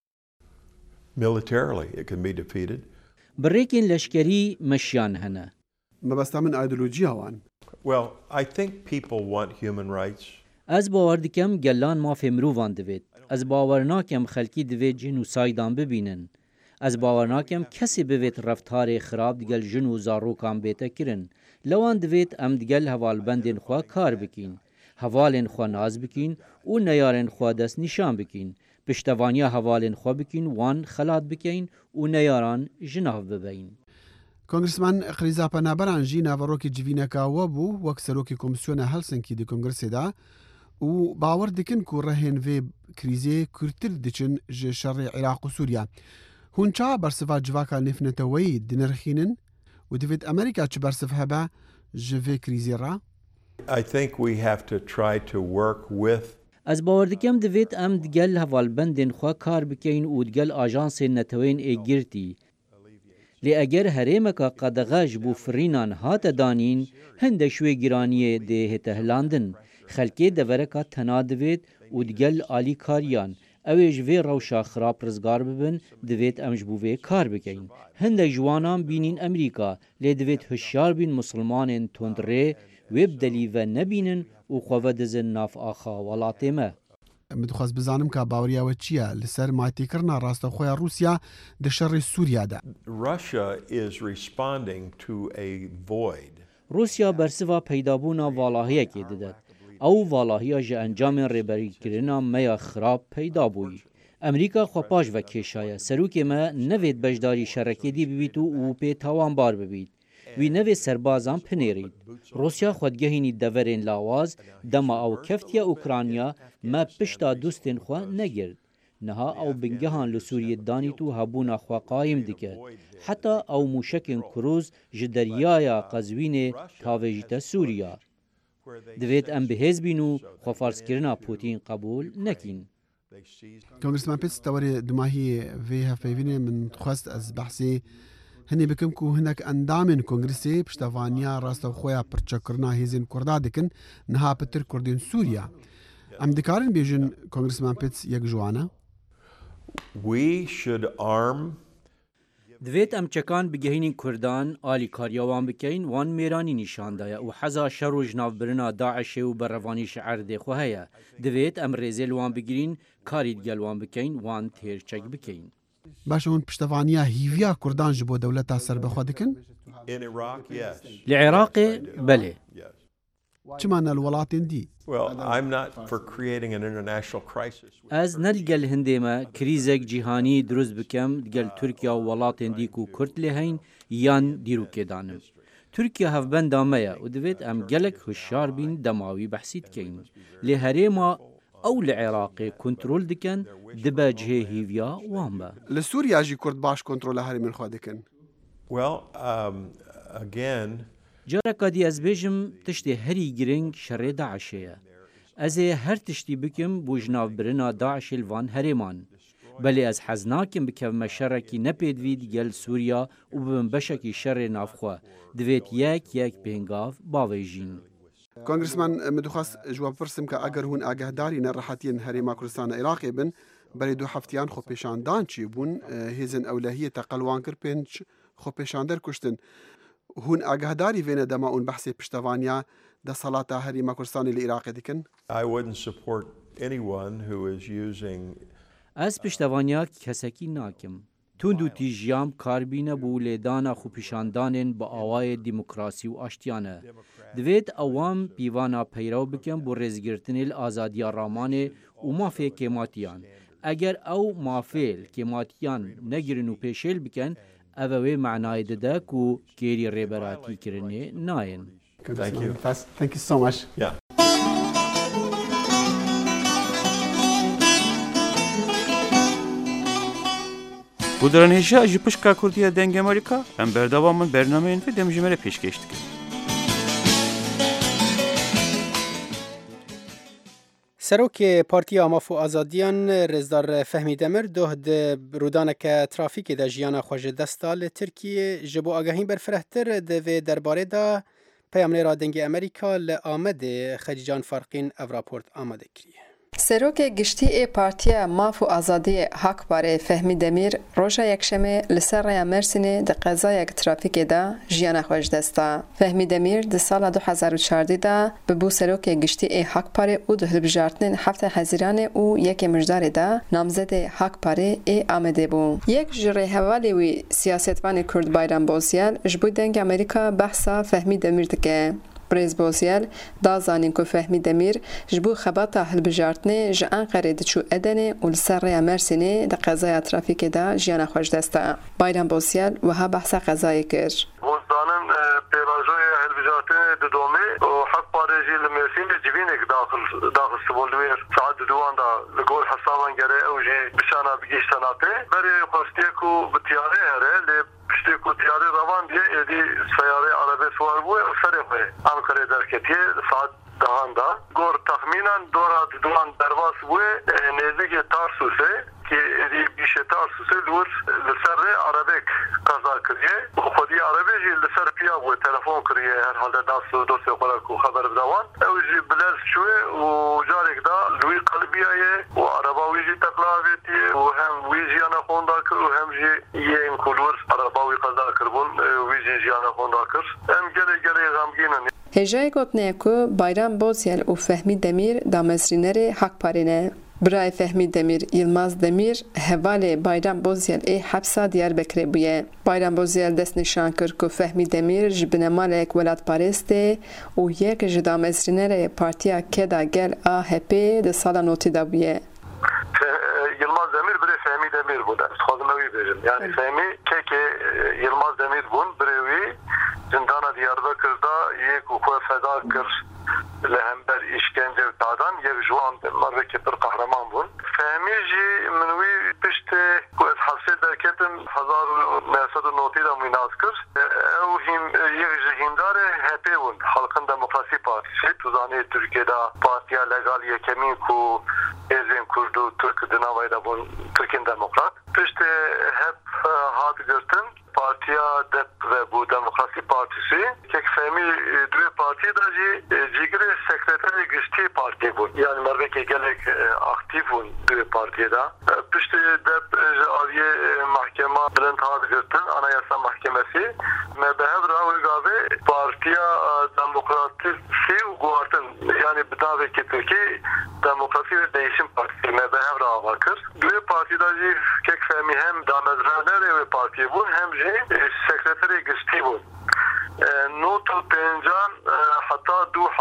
Speaker 13: Militarily, it can be defeated.
Speaker 12: برێکên leşkerî meşiyan hene.
Speaker 8: مەبەستا من ئایدۆلۆجییا wan.
Speaker 13: Well, I think people want human rights.
Speaker 12: Ez bawer dikem gelan mafê mirovan divêt. Ez bawer nakem xelkî divê cinûsaydan bibînin. Ez bawer nakem kesê bivêt reftarê xirab digel jin û zarokan bête kirin. Lewan divêt em digel hevalbendên xwe kar bikîn. Hevalên xwe naz bikîn û neyarên xwe dest nîşan bikîn. Piştevaniya hevalên xwe bikîn, wan xelat bikein û neyaran ji nav bibeyin.
Speaker 8: کنگرسمان قریزا پەنابەران ژی ناڤەڕۆکی جivîneka bû wek serokê Komîsyona Helsinkî di Kongressê de û bawer dikin ku rehên vê krîzê kûrtir diçin ji şerê Iraq û Sûriya. Hûn çawa bersiva civaka nêfneteweyî dinirxînin û divêt Amerîka çi bersiv hebe ji vê krîzê re?
Speaker 13: I think we have to try to work with.
Speaker 12: Ez bawer dikem divêt em digel hevalbendên xwe kar bikein û digel ajansên netewên êgirtî. Lê eger herêmeka qedexe ji bo firînan hate danîn, hindek şwê gîraniyê dê hête hilandin. Xelkê devereka tena divêt û digel alîkariyan. Ew ê ji vê rewşa xirab rizgar bibin, divêt em ji bo vê kar bikein. Hindek ji wanan bînîn Amerîka, lê divêt hişyar bîn musilmanên tundrê wê bi delî ve nebînin û xwe vedizin nav axa welatê me.
Speaker 8: من dixwaz bizanim ka baweriya we çi ye li ser matêkirina rastexweya Rûsya di şerê Sûriya de.
Speaker 13: Russia is responding to a void.
Speaker 12: Rusya bersiva peydabûna valahiyekê dide. Ew valahiya ji encamên rêberîkirina meya xirab peyda bûyî. Amerîka xwepaş ve kêşaye. Serokê me nevêt beşdarî şerekedî bibît û pê tawanbar bibît. Wî nevê serbazan pinêrît. Rusya xwedgehînî deverên lawaz dema ew keftiya Ukrayna me pişta dostên xwe negirt. Niha ew bingehan li Sûriyê danît û hebûna xwe qayîm dike. Heta ew mûşekên kurûz ji deryaya Qezwînê tavêjîte Sûriya. Divêt em bihêz bîn û xwefarskirina Putin qebûl nekin.
Speaker 8: Kongressman Pitts tewarê dimahiyê vê hevpeyvînê min xwest ez behsê hinê bikim ku hinek endamên Kongressê piştevaniya rastexweya pirçekirina hêzên Kurda dikin niha pitir Kurdên Sûriya. Em dikarin bêjin Kongressman Pitts yek ji wan e?
Speaker 13: We should arm.
Speaker 12: Divêt em çekan bigehînên Kurdan alîkariya wan bikein, wan mêranî nîşan daye û heza şer û ji navbirina Daişê û berrevanî ji erdê xwe heye. Divêt em rêzê li wan bigirîn, karî digel wan bikein, wan têrçek bikein.
Speaker 8: Baş hûn piştevaniya hîviya Kurdan ji bo dewleta serbexwe dikin?
Speaker 13: In Iraq, yes.
Speaker 12: Li Iraqê belê.
Speaker 8: Çima nel welatên dî?
Speaker 13: Well, I'm not for creating an international crisis.
Speaker 12: Ez ne digel hindê me krîzek cîhanî dirûst bikem digel Tirkiya û welatên dî ku Kurd lê heyn yan dîrokê danim. Tirkiye hevbenda me ye û divêt em gelek hişyar bîn dema wî behsî dikein. Lê herêma ew li Iraqê kontrol dikin dibe cihê hîviya wan be.
Speaker 8: Li Sûriya jî Kurd baş kontrola herêmên xwe dikin.
Speaker 13: Well, again,
Speaker 12: Careka dî ez bêjim tiştê herî giring şerê Daişê ye. Ez ê her tiştî bikim bû ji navbirina Daişê li van herêman. Belê ez hez nakim bikevme şerekî nepêdivî digel Sûriya û bibin beşekî şerê navxwe. Divêt yek pêngav bavêjîn.
Speaker 8: Kongressman min dixwast ji we bipirsim ke eger hûn agehdarî nerehetiyên Herêma Kurdistana Iraqê bin, berê du heftiyan xwepêşandan çî bûn, hêzên ewlehiyê te qelwan kir pênc xwepêşander kuştin. Hûn agehdarî vêne dema ûn behsê piştevaniya desalata Herêma Kurdistanê li Iraqê dikin?
Speaker 13: I wouldn't support anyone who is using.
Speaker 12: Ez piştevaniya kesekî nakim. تند و تیژیام کاربینە بوو لێدانە خوپیشاندانên bi awayê demokrasî û aştiyane. Divêt awam pîvana peyrav bikin bû rêzgirtinê li azadiya ramanê û mafê kêmatiyan. Eger ew mafê kêmatiyan negirin û pêşêl bikin, ev wê menayê dide ku kêrî rêberatîkirinê nayên.
Speaker 8: Thank you so much.
Speaker 13: Yeah.
Speaker 3: Bu deranêşiya ji pişka Kurdiya deng Amerîka em berdewamên bernameyên ve demjimere pêşkêş dikin.
Speaker 1: Serokê Partiya Maf û Azadiyan Rêzdar Fehmî Demir doh di rûdaneke trafîkê de jiyana xwe ji dest da li Tirkiyê ji bo agahîn berfirehtir di vê derbarê de peyamnêra dengê Amerîka li Amedê Xecîcan Farqîn ev raport amade kiriye.
Speaker 14: Serokê giştî ê Partiya Maf û Azadiyê Hakparê Fehmî Demîr roja yekşemê li ser rêya Mêrsînê di qezayek trafîkê de jiyana xwe ji dest da. Fehmî Demîr di sala 2014 de bibû serokê giştî ê Hakparê û di hilbijartinên hefta Hezîranê û yekê mijdarê de namzedê Hakparê ê Amedê bû. Yek ji rêhevalê wî siyasetvanê Kurd Bayram Bozyal ji bo dengê Amerîka behsa Fehmî Demîr dike. Brez Bozyal da zanîn ku Fehmî Demîr ji bo xebata hilbijartinê ji Enqerê diçû Edenê û li ser rêya Mêrsînê di qezaya trafîkê de jiyana xwe ji dest da. Bayram Bozyal wiha behsa qezayê kir.
Speaker 15: Bozdanın pêvajoya hilbijartinê di domê û Hakparê jî li Mêrsînê civînek daxil sibolwêr saet duwan da li gor hesaban gere ew jî bişana bigîşta napê berê xwestiye ku bi tiyarê here lê piştê ku tiyarê revan diye êdî seyarê arabeswar bûye û serê xwe Ankarê derketiye saet dahan da gor texmînan dora duwan derbas bûye nêzîkê Tarsusê ki êdî bîşê Tarsusê li ser rê arabek qeza kiriye û xwedî arabê jî li ser piya bûye telefon kiriye herhalde das dosyê xwe re ku xeber bidawan ew jî bilez çûye û carek da li wî qelbiyaye û araba wî jî teqla avêtiye û hem wî jiyana xonda kir û hem jî yên ku li wir araba wî qeza kirbûn wî jî jiyana xonda kir em gelê xemgînin.
Speaker 14: Hêjayê gotinê ku Bayram Bozyal û Fehmî Demîr damezrînerê Hakparê ne. Birayê Fehmî Demîr Yılmaz Demîr hevalê Bayram Bozyal ê hepsa Diyarbekirê bûye. Bayram Bozyal dest nîşan kir ku Fehmî Demîr ji binemalek welatparêst ê û yek ji damezrînerê Partiya Keda Gel AHP di sala notî da bûye.
Speaker 15: Yılmaz Demir birê Fehmî Demîr bû de dixwazim ew bêjim yani Fehmî kekê Yılmaz Demîr bûn birê wî zindana Diyarbekir da yek û xwe feda kir li hember îşkence û tadan yek ji wan mervekê pir qehreman bûn. Fehmî jî min wî piştê ku ez hevsê derketim 1990 da mînas kir ew yek ji hîndarê HP bûn Halkın Demokrasî Partîsê tu zanî Tirkiyeyê partiya legal yekemîn ku êzên Kurd û Türk di navê de bûn Tirkên Demokrat. Piştê hep hat girtin Partiya DEP ve bu Demokrasi Partisi kek Fehmî duê partiyê da jî cîgirê sekreterê giştî partiyê bûn yani mervekê gelek aktif bûn duê partiyê da piştî DEP ji aliyê mahkema bilind hat girtin Anayasa Mahkemesi me bi hev re wê gavê Partiya Demokratîsî û guhartin yani bi davekê Tirkiyê Demokrasî ve Değişim Partisi me bi hev re ava kir. Duê partî da jî kek Fehmî hem damezranerê wê partiyê bûn hem jî sekreterê giştî bûn. Not û pêncan heta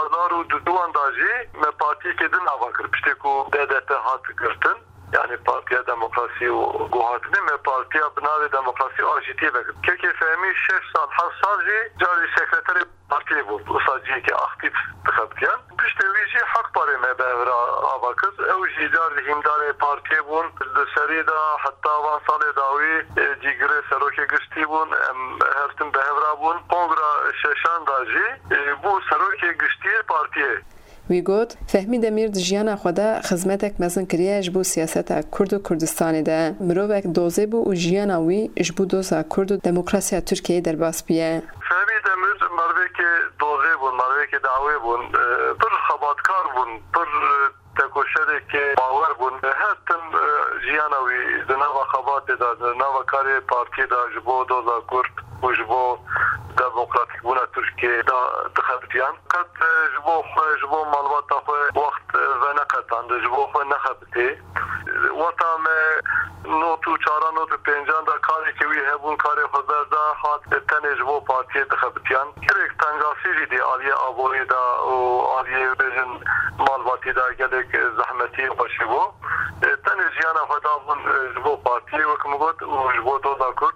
Speaker 15: 2002 da jî me partiyekê din ava kir piştî ku DDP hat girtin yani Partiya Demokrasî û Guhatinê me partiya bi navê Demokrasî Ajîtiyê vekir. Kekê Fehmî 6 sal 7 sal jî carî sekreterê partiyê bûn wisa ciyekê aktif dixebitiyan. Piştê wî jî Hakparê me bi hev re ava kir ew jî carî hîndarê partiyê bûn li serî da heta van salê da wî cîgirê serokê giştî bûn em her tim bi hev re bûn kongra şeşan da jî bû serokê giştiyê partiyê.
Speaker 14: Wî got Fehmî Demîr di jiyana xwe de xizmetek mezin kiriye ji bo siyaseta Kurd û Kurdistanê de mirovek dozê bû û jiyana wî ji bo doza Kurd û demokrasiya Tirkiyeyê derbas bûye.
Speaker 15: Fehmî Demîr mervekê dozê bûn mervekê dawê bûn pir xebatkar bûn pir tekoşerekê bawer bûn her tim jiyana wî di nava xebatê da di nava karê partiyê da ji bo doza Kurd û ji bo demokratik bûna Tirkiyeyê da dixebitiyan qet ji bo xwe ji bo malbata xwe wext veneqetan ji bo xwe nexebitê weta me not û çara not û pêncan da پارتیدا گەلێک زەحمەتی خۆشی بوو تەنێ ژیانە خۆدا بوون ji بۆ پارتی وەکم گوت و ji بۆ دۆزا کورد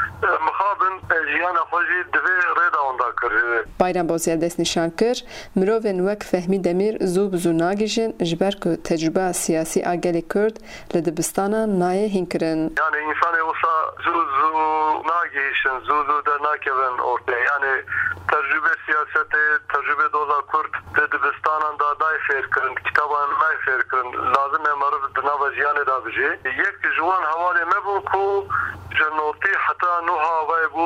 Speaker 15: مخابن ژیانە خۆشی divê rêda wan da kir.
Speaker 14: Bayram Boziya dest nîşan kir mirovên wek Fehmî Demîr zû bi zû nagîjin ji ber ku tecrübeya siyasî a gelê Kurd li dibistana nayê hînkirin.
Speaker 15: Yani insanê wisa zû zû nagihîşin zû zû dernakevin ortaya yani tecrübe siyasetê tecrübe doza Kurd di dibistanan da nayê fêrkirin kitaban nayê fêrkirin lazim e meriv di nava jiyanê da bijî yek ji wan hevalê me bû ku ji notî heta nuha vay bû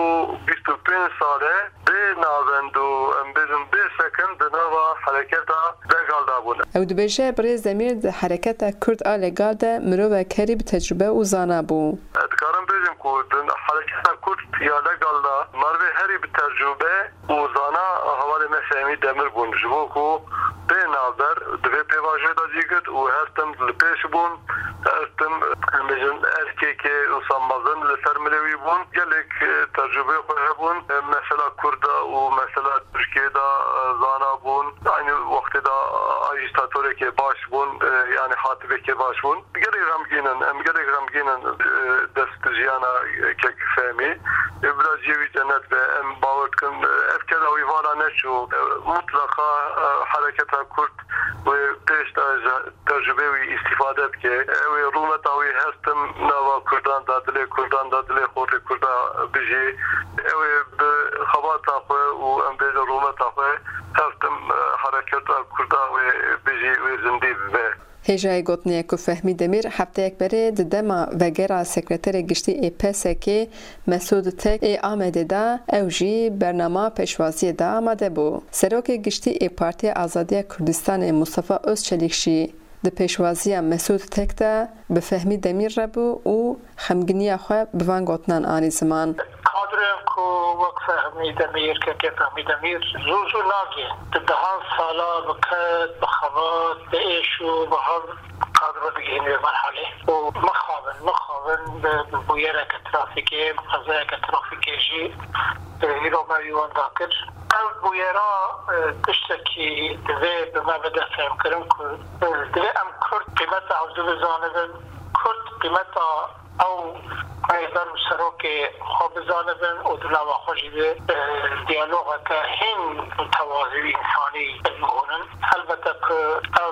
Speaker 15: 25 sale bê navend û em bêjin bê sekin di nava hereketa legal da bûne.
Speaker 14: Ew dibêje Birêz Demîr di hereketa Kurd a legal de mirovek herî bi tecrübe û zana bû.
Speaker 15: Dikarim bêjim ku di hereketa Kurd ya legal da mervê herî bi tecrübe û zana hevalê me Fehmî Demîr bûn ji bo ku bê navber divê pêvajê da dîgit û her tim li pêş bûn her tim bêjin erkekê û sambazin li ser milewî bûn gelek tecrübe xwe hebûn mesela Kurda û mesela Tirkiye da zana bûn aynı wextê da ajîstatûrekê baş bûn yani hatibekê baş bûn gelek xemgînin em gelek xemgînin dest jiyana kek Fehmî bila cêwî cennet ve em bawer dikin ev keda wî vala neçû mutlaka hereketa Kurd ve pêş da tecrübe wî îstîfade bike ew ê rûmeta wî her tim nava Kurdan da dilê Kurdan da dilê xorê Kurda bijî ew ê bi xebata xwe û em bêje rûmeta xwe her tim hereketa Kurda wê bijî wê zindî bibe.
Speaker 14: Hêjayê gotinê ku Fehmî Demîr hefteyek berê di dema vegera sekreterê giştî ê PSK Mesûd Tek ê Amedê da ew jî bernama pêşwaziyê da amade bû. Serokê giştî ê Partiya Azadiya Kurdistanê Mustafa Özçelik jî di pêşwaziya Mesûd Tek de bi Fehmî Demîr re bû û xemginiya xwe bi van gotinan anî ziman.
Speaker 16: Kadrên ku wek Fehmî Demîr kekê Fehmî Demîr zû zû nagê di dehan sala bi ket bi xebat bi êş û bi hev kadro digihîn vê merhelê û mixabin bi bûyereke trafîkê bi qezayeke trafîkê jî îroberî wan da kir. Ev bûyera tiştekî divê bi me bide fêmkirin ku divê em Kurd qîmeta hevdû bizanibin Kurd qîmeta ew ber û serokê xwe bizanibin û di nava xwe jî vê diyalogeke hîn tewazî însanî bihûnin helbete ku ev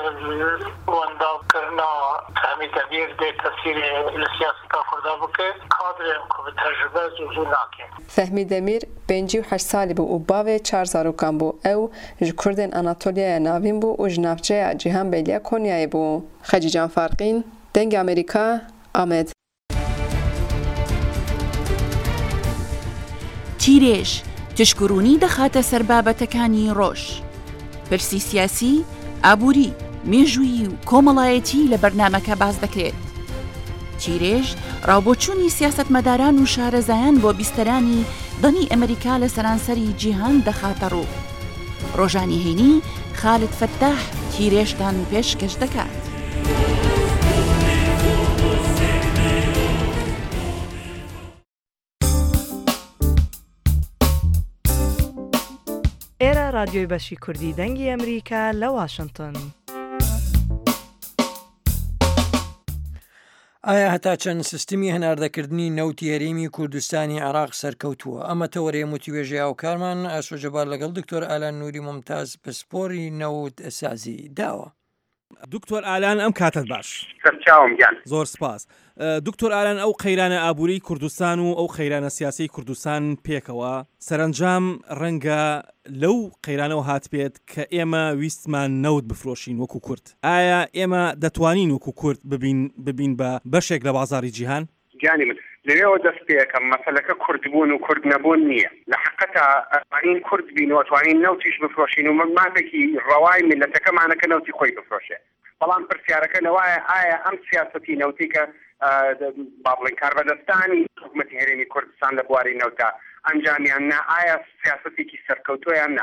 Speaker 16: wendakirina Fehmî Demîr dê tesîrê li siyaseta Kurda bike kadrên ku bi tecrübe zû zû nakin.
Speaker 14: Fehmî Demîr 58 salî bû û bavê 4 zarokan bû. Ew ji Kurdên Anatoliya navîn bû û ji navçeya Cîhan Bêliya Konyayê bû. Xecî Can Farqîn, Dengê Amerîka, Amed.
Speaker 4: تیرێژ تشکڕوونی دەخاتە سەر بابەتەکانی ڕۆژ پرسی سیاسی ئابووری مێژووی و کۆمەڵایەتی لە بەرنامەکە باز دەکرێت تیرێژ ڕاوبۆچوونی سیاسەتمەداران و شارەزایان بۆ بیستەرانی دەنی ئەمریکا لە سەرانسەری جیهان دەخاتە ڕوو ڕۆژانی هەینی خالد فەتاح تیرێژتان پێشکەش دەکات
Speaker 17: ئێرە رادیۆی بەشی کوردی دەنگی ئەمریکا لە واشنگتن.
Speaker 2: ئایا هەتا چەند سیستمی هەناردەکردنی نەوتی هەرێمی کوردستانی عێراق سەرکەوتووە ئەمە تەوەریە موتیوێژەیە و کارمان ئاسۆجەبار لەگەڵ دکتۆر ئالان نووری ممتاز پسپۆری نەوت سازی داوە.
Speaker 18: دکتۆر ئالان ئەم کاتت باش زۆر سپاس. دکتۆر ئالان ئەو قەیرانە ئابووری کوردستان و ئەو قەیرانە سیاسی کوردستان پێکەوە سەرنجام ڕەنگە لەو قەیرانەوە هات بێت کە ئێمە ویستمان نەوت بفرۆشین وەکو کورد. ئایا ئێمە دەتوانین وەکو کورد ببین بە بەشێک لە بازاری جیهان؟
Speaker 19: جانی من لەوێەوە دەست پێەکەم مەسەلەکە کوردبوون و کورد نەبوون نییە لە حقەتە ئەتوانین کورد بین و ئەتوانین نەوتیش بفرۆشین و مافێکی ڕەوای میلەتەکەمانەکە نەوتی خۆی بفرۆشێ. بەڵام پرسیارەکە لەوایە ئایا ئەم سیاسەتی نەوتی کە با بڵێن کاربەدەستانی حکوومەتی هەرێمی کوردستان لە بواری نەوتە ئەنجامیان نا ئایا سیاسەتێکی سەرکەوتۆیان نا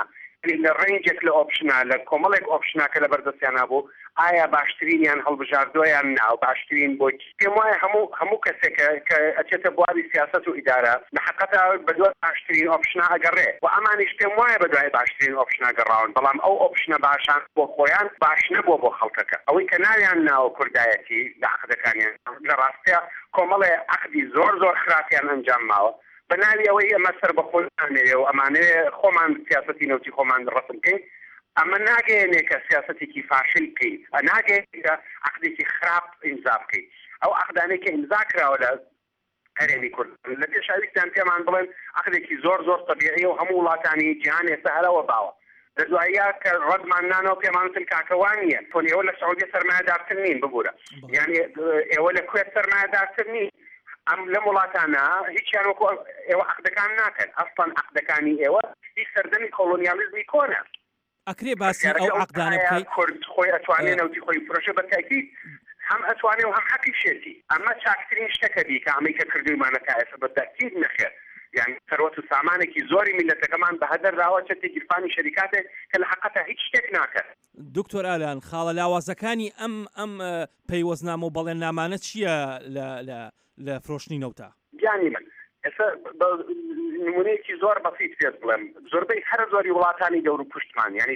Speaker 19: لە ڕێنجێک لە ئۆپشنا لە کۆمەڵێک ئۆپشناکە لە بەردەستیان بوو ئایا باشترینیان هەڵبژاردویان ناو باشترین بۆ پێم وایە هەموو کەسێکە کە ئەچێتە بواری سیاست و ئیدارە لە حقیقەتا بەدوای باشترین ئۆپشنا ئەگەڕێ و ئەمانیش پێم وایە بەدوای باشترین ئۆپشنا گەڕاون بەڵام ئەو ئۆپشنە باشان بۆ خۆیان باش نەبووە بۆ خەڵکەکە ئەوەی کە ناویان ناوە کوردایەتی لە عەقدەکانیان لە ڕاستیە کۆمەڵێ عەقدی زۆر خراپیان ئەنجام ماوە بەناوی ئەوەی ئەمە سەر بە خۆمانەوێ و ئەمانەیە خۆمان سیاسەتی نەوتی خۆمان ڕەسم بکەین ئەمە ناگەیەنێ کە سیاسەتێکی فاشل بکەین ناگەیەکە عەقدێکی خراپ ئیمزا بکەین ئەو عەقدانەی کە ئیمزا کراوە لە هەرێمی کوردستان لە پێشاویستیان پێمان بڵێن عەقدێکی زۆر تەبیعیە و هەموو وڵاتانی جیهان ئێستا هەرەوە باوە لە دواییە کە ڕەدمان نانەوە پێمانوتن کاکەوان نییە تۆن ئێوە لە سەعودی سەرمایەدارتر نین ببوورە یعنی ئێوە لە کوێ سەرمایەدارتر نین ئەم لە وڵاتانە هیچیان وەکو ئێوە عەقدەکان ناکەن ئەسڵەن عەقدەکانی ئێوە هیچ سەردەمی کۆلۆنیالیزمی کۆنە
Speaker 18: ئەکرێ باسی ئەو عەقدانە بکەیت
Speaker 19: کورد خۆی ئەتوانێت نەوتی خۆی فرۆشە بە تاکید هەم ئەتوانێت و هەم حەقی شێتی ئەمە چاکترین شتەکە بی کە ئەمەی کە کردومانەکە ئێستا بە تاکید نەخێر یعنی ثروت و سامانێکی زۆری میلەتەکەمان بە هەدەر داوە چەتێ گیرفانی شەریکاتێک کە لە حەقەتە هیچ شتێک ناکات.
Speaker 18: دکتۆر ئالان خاڵە لاوازەکانی ئەم پەیوەستنامە و بەڵێننامانە چییە لە فرۆشتنی نەوتە؟
Speaker 19: گیانی من ئێستا نمونەیەکی زۆر بەسیط پێت بڵێم زۆربەی هەر زۆری وڵاتانی دەور و پشتمان یعنی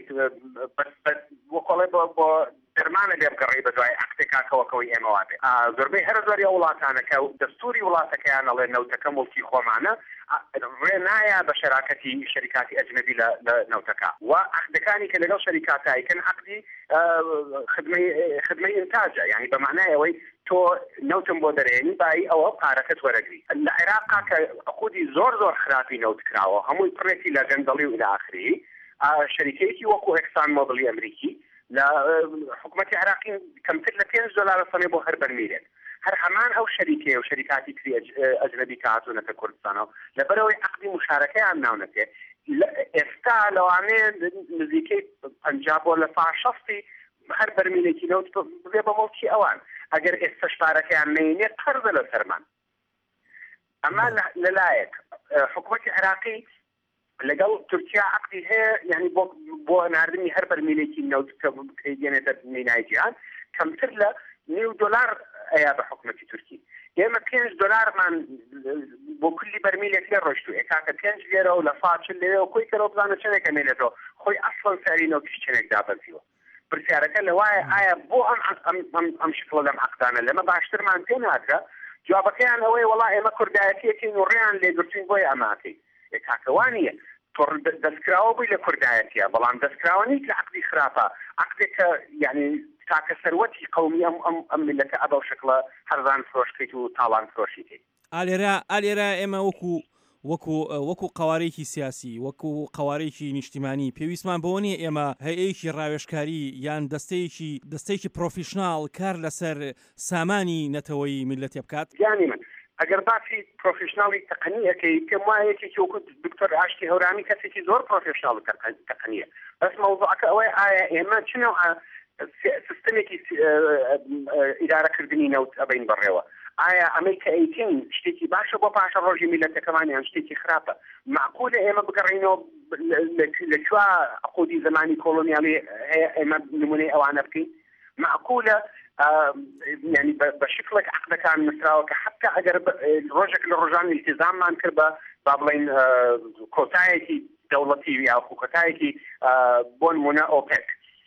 Speaker 19: وەکڵێ بۆ دەرمانە لێ بگەڕێ بە دوای عەقدێکاکەوەکەوەی ئێمەوا بێ زۆربەی هەر زۆری وڵاتانە کە دەستوری وڵاتەکەیان ئەڵێ نەوتەکە مڵکی خۆمانە ڕێ نایە بە شەراکەتی شەریکاتی ئەجنەبی لە نەوتەکە و عەقدەکانی کە لەگەڵ شەریکاتایکن عەقدی خدمەی ئینتاجە یعنی بە معنای ئەوەی تۆ نەوتم بۆ دەرێنی بای ئەوە پارەکەت وەرەگری لە عێراقا کە عقودی زۆر خراپی نەوت کراوە هەمووی پڕێکی لە گەندەڵی و إلى آخره شەریکەیەکی وەکو ئەکسان مۆبیلی ئەمریکی لە حکوومەتی عێراقی کەمتر لە $5 سەنێ بۆ هەر بەرمیلێک هەر هەمان ئەو شەریکەیە و شەریکاتی تری ئەجنەبی کە هاتوونەتە کوردستانەوە لەبەرەوەی عەقدی مشارەکەیان ناونەتێ ئێستا لەوانەیە نزیکەی 50 بۆ لە 60 هەر بەرمیلێکی نەوت بێ بە مڵکی ئەوان ئەگەر ئێستا شپارەکەیان نەینێت قەرزە لە سەرمان ئەمە لەلایەک حکوومەتی عێراقی لەگەڵ تورکیا عەقدی هەیە یعنی بۆ ناردنی هەر بەرمیلێکی نەوت کە دێنێتە مینای جیهان کەمتر لە $9 ئەیا بە حکوومەتی تورکی ئێمە $5 بۆ کولی بەرمیلێک لێ ڕۆشتو ئێکاکە 5 لێرە و لە فاچل لێرە و کۆی کەرەوە بزانە چەندێکە مێنێتەوە خۆی ئەسڵەن سەری نەوتی چەندێک دابەزیوە پرسیارەکە لەوایە ئایا بۆ ئەم شکڵە لەم عەقدانە لەمە باشترمان پێ نادرا جوابەکەیان ئەوەی وەڵا ئێمە کوردایەتیەکەین و ڕێیان لێگرتوین بۆی ئەماکەی کاکەوانیە تۆ دەستکراوە بووی لە کوردایەتیە بەڵام دەستکراوە نیت لە عەقدی خراپە عەقدێکە یعنی تاکە سەروەتی قەومی ئەم میلەتە ئەبەو شکڵە هەرزان فرۆشکەیت و تاڵان فرۆشیکەیت
Speaker 18: ئالێرە ئێمە وەکو قوارەیەکی سیاسی وەکو قوارەیەکی نیشتیمانی پێویستمان بۆ نیە ئێمە هەیەیەکی ڕاوێژکاری یان دەستەیەکی پرۆفیشنال کار لەسەر سامانی نەتەوەی میلەتێ بکات
Speaker 19: یانی من ئەگەر باسی پرۆفیشناڵی تەقنیەکەی پێم وایەکی وەکو دکتۆر ئاشتی هەورانی کەسێکی زۆر پرۆفیشناڵ تەقنیە بەس مەوضوعەکە ئەوەی ئایا ئێمە چنەوە سیستەمێکی ئیدارەکردنی نەوت ئەبین بەڕێوە ئایا ئەمەی کە ئەیتین شتێکی باشە بۆ پاشە ڕۆژی میلەتەکەمانیان شتێکی خراپە معقولە ئێمە بگەڕینەوە لە چوا عقودی زمانی کۆلۆنیالی هەیە ئێمە نمونەی ئەوانە بکەین معقولە يعني بشكلك عقد كان مسراوك حتى اگر روجك للرجال التزاممان كر بابلين كوتايتي دولتي او كوتايتي بون منا اوبك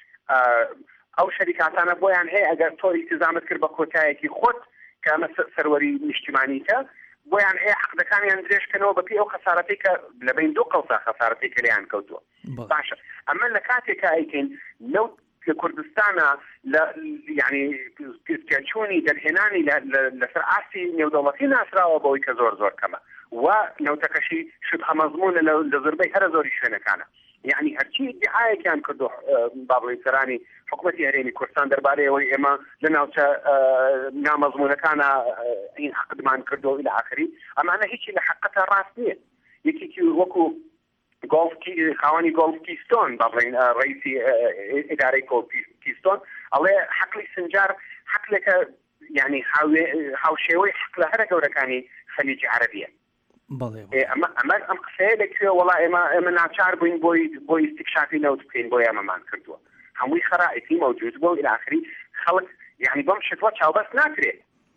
Speaker 19: او شركاتنا بويان هي اگر تو التزامت كر بكوتايتي خود كما سروري اجتماعيته بويان هي عقد كان يندريش كانوا بقي او خسارتك لبين دو قوسا خسارتك اللي عن كوتو باشا اما لكاتك ايكن لو كردستان لا يعني كاتشوني دلهناني لسرعاسي نيودولتي ناسرا وبوي كزور زور كما ونوتكشي شبه مضمون لزربي هر زوري شنو كان يعني هرشي ادعاء كان كردو بابل انسراني حكومتي هريني كردستان درباري وإما لناوتا نامضمون كان إن عقد مان كردو إلى آخره أما أنا هيك لحقتها راسنية يكي وكو گولف خوانی گولف کیستون بابلین رئیسی اداره گولف کیستون الله حقلی سنجار حقلك يعني حاوشيوي حقل هذا كوركاني خليج عربية ئەمە ئەم قسەیە لەکوێ وڵا ئێمە ناچار بووین بۆی استکشافی نەوت بکەین بۆ ئێمەمان کردووە هەمووی خەرائیتی مەوجود بوو إلى آخری خەڵک یعنی بەم شتوە چاوبەست ناکرێت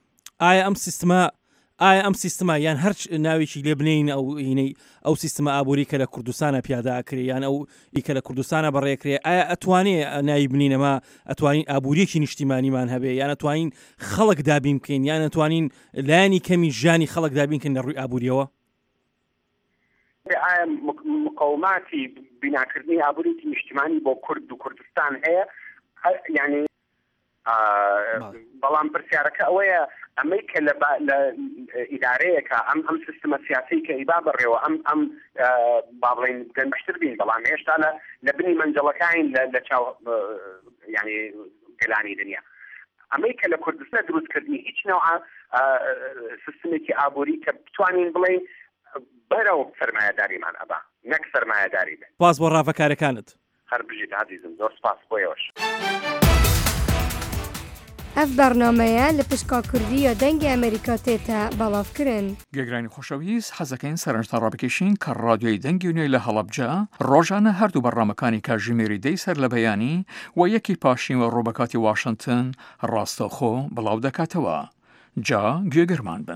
Speaker 18: ئایا ئەم سیستما یان هەر ناوێکی لێ بنین ئەو سیستما ئابووری کە لە کوردستانە پیاداکرێ یان ئەو کە لە کوردستانە بەڕێکرێ ئایا ئەتوانێت ناوی بنینەمە ئەتوانین ئابووریەکی نیشتیمانیمان هەبێ یان ئەتوانین خەڵک دابین بکەین یان ئەتوانین لایانی کەمی ژانی خەڵک دابین کەین لە ڕووی ئابووریەوە
Speaker 19: ئایا مقاوماتی بیناکردنی ئابووریەکی نیشتیمانی بۆ کورد و کوردستان هەیە یعنی بەڵام پرسیارەکە ئەوەیە ئەمەی کە لە ئیدارەیەکە ئەم سیستمە سیاسی کە ئیبا بڕێەوە ئەم با بڵێن گەنبەشتر بین بەڵام هێشتا لە بنی منجەڵەکانی لە چاو ینی گەلانی دنیا ئەمەی کە لە کوردستان دروستکردنی هیچ نەوە سیستمێکی ئابووری کە بتوانین بڵێن بەرەو سەرمایەداریمان ئەبا نەک سەرمایەداری بێت
Speaker 18: سپاس بۆ ڕاوەکارەکانت
Speaker 19: هەر بژیت عزیزم زۆر سپاس بۆیەوەش
Speaker 11: ئەف بەرنامەیە لە پشکا کوردیە دەنگی ئەمریکا تێتە بەڵافکردن
Speaker 5: گێگرانی خۆشەویست حەزەکەین سەرنجتان ڕابکێشین کە ڕادیۆی دەنگی نوێی لە هەڵەبجە ڕۆژانە هەردوو بەڕامەکانی کاژمێری دەی سەر لە بەیانی و یەکی پاشیوە ڕۆبەکاتی واشنگتن ڕاستەوخۆ بڵاو دەکاتەوە جا گوێگرمان بن.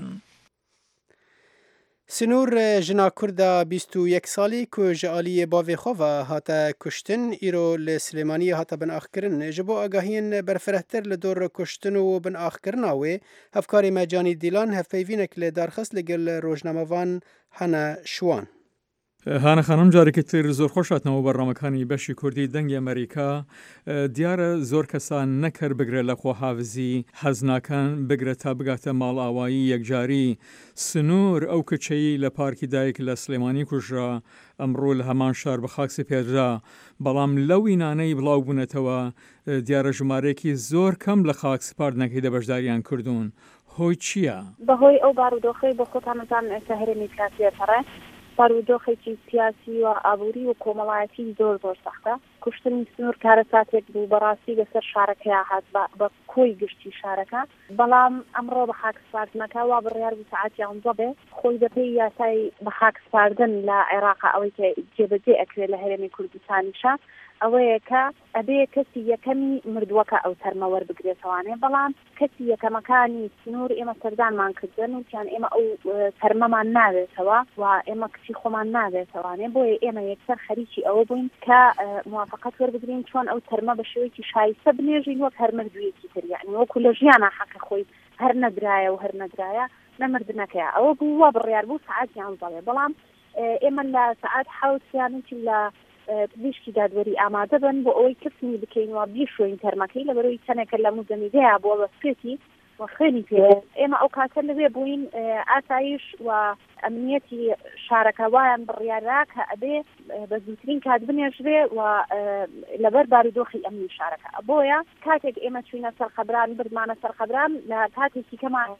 Speaker 1: سنور جنا کردا 21 سالی که جالی باوی خواه هاتا کشتن ایرو لسلیمانی هاتا بن آخ کرن جبو آگاهین برفرهتر لدور کشتن و بن آخ کرناوی هفکاری مجانی دیلان هفپیوینک لدارخست لگل روزناموان هنه شوان.
Speaker 5: هانە خانم جارێکی تر زۆر خۆشاتنەوە بەڕامەکانی بەشی کوردی دەنگی ئەمریکا دیارە زۆر کەسان نەکرد بگرێت لە خۆحافزی حەزناکان بگرێت تا بگاتە ماڵ ئاوایی یەکجاری سنوور ئەو کچەی لە پارکی دایک لە سلێمانی کوژرا ئەمڕۆ لە هەمان شار بە خاکسی پێدرا بەڵام لەو ئینانەی بڵاو بوونەتەوە دیارە ژمارەیەکی زۆر کەم لە خاکسپاردنەکەی دەبەشداریان کردوون هۆی چییە؟
Speaker 20: بەهۆی ئەو بارودۆخەی بۆ خۆتانتان هەرێمی کاتێتەڕێ بارودۆخێکی سیاسی و ئابووری و کۆمەڵایەتی زۆر سەختە کوشتنی سنوور کارە ساتێک بوو بەڕاستی لەسەر شارەکەی هات بە کۆی گشتی شارەکە بەڵام ئەمڕۆ بە خاکسپاردنەکە وا بڕیار بوو سەعاتی 11 بێ خۆی دەپێی یاسای بە خاکسپاردن لە عێراق ئەوەی کە جێبەجێ ئەکرێت لە هەرێمی کوردستانیشە ئەوەیە کە ئەبێ کەسی یەکەمی مردووەکە ئەو تەرمە وەربگرێتەوانێ بەڵام کەسی یەکەمەکانی سنوور ئێمە سەردانمان کردن وتیان ئێمە ئەو تەرمەمان ناوێتەوە و ئێمە کچی خۆمان ناوێتەوانێ بۆیە ئێمە یەکسەر خەریکی ئەوە بووین کە موافقەت وەربگرین چۆن ئەو تەرمە بە شێوەیەکی شایستە بنێژین وەک هەر مردوویەکی تر یعنی وەکو لە ژیانە حەقە خۆی هەر نەدرایە و هەر نەدرایە نەمردنەکەیە ئەوە بوو وا بڕیار بوو سەعاتی 11 بەڵام ئێمە لە سەعات 7 لە پزیشکی دادوەری ئامادە بن بۆ ئەوەی کەسنی بکەین و بیشۆین تەرمەکەی لەبەرەوەی چەندێکە لە موزەمیدەیە بۆ بەسپێتی و خوێنی پێ ئێمە ئەو کاتە لەوێ بووین ئاسایش و ئەمنیەتی شارەکە وایان بڕیارا کە ئەبێ بە زووترین کات بنێژرێ و لەبەر بارودۆخی ئەمنی شارەکە بۆیە کاتێک ئێمە چوینە سەرخەبران بردمانە سەرخەبران لە کاتێکی کەمان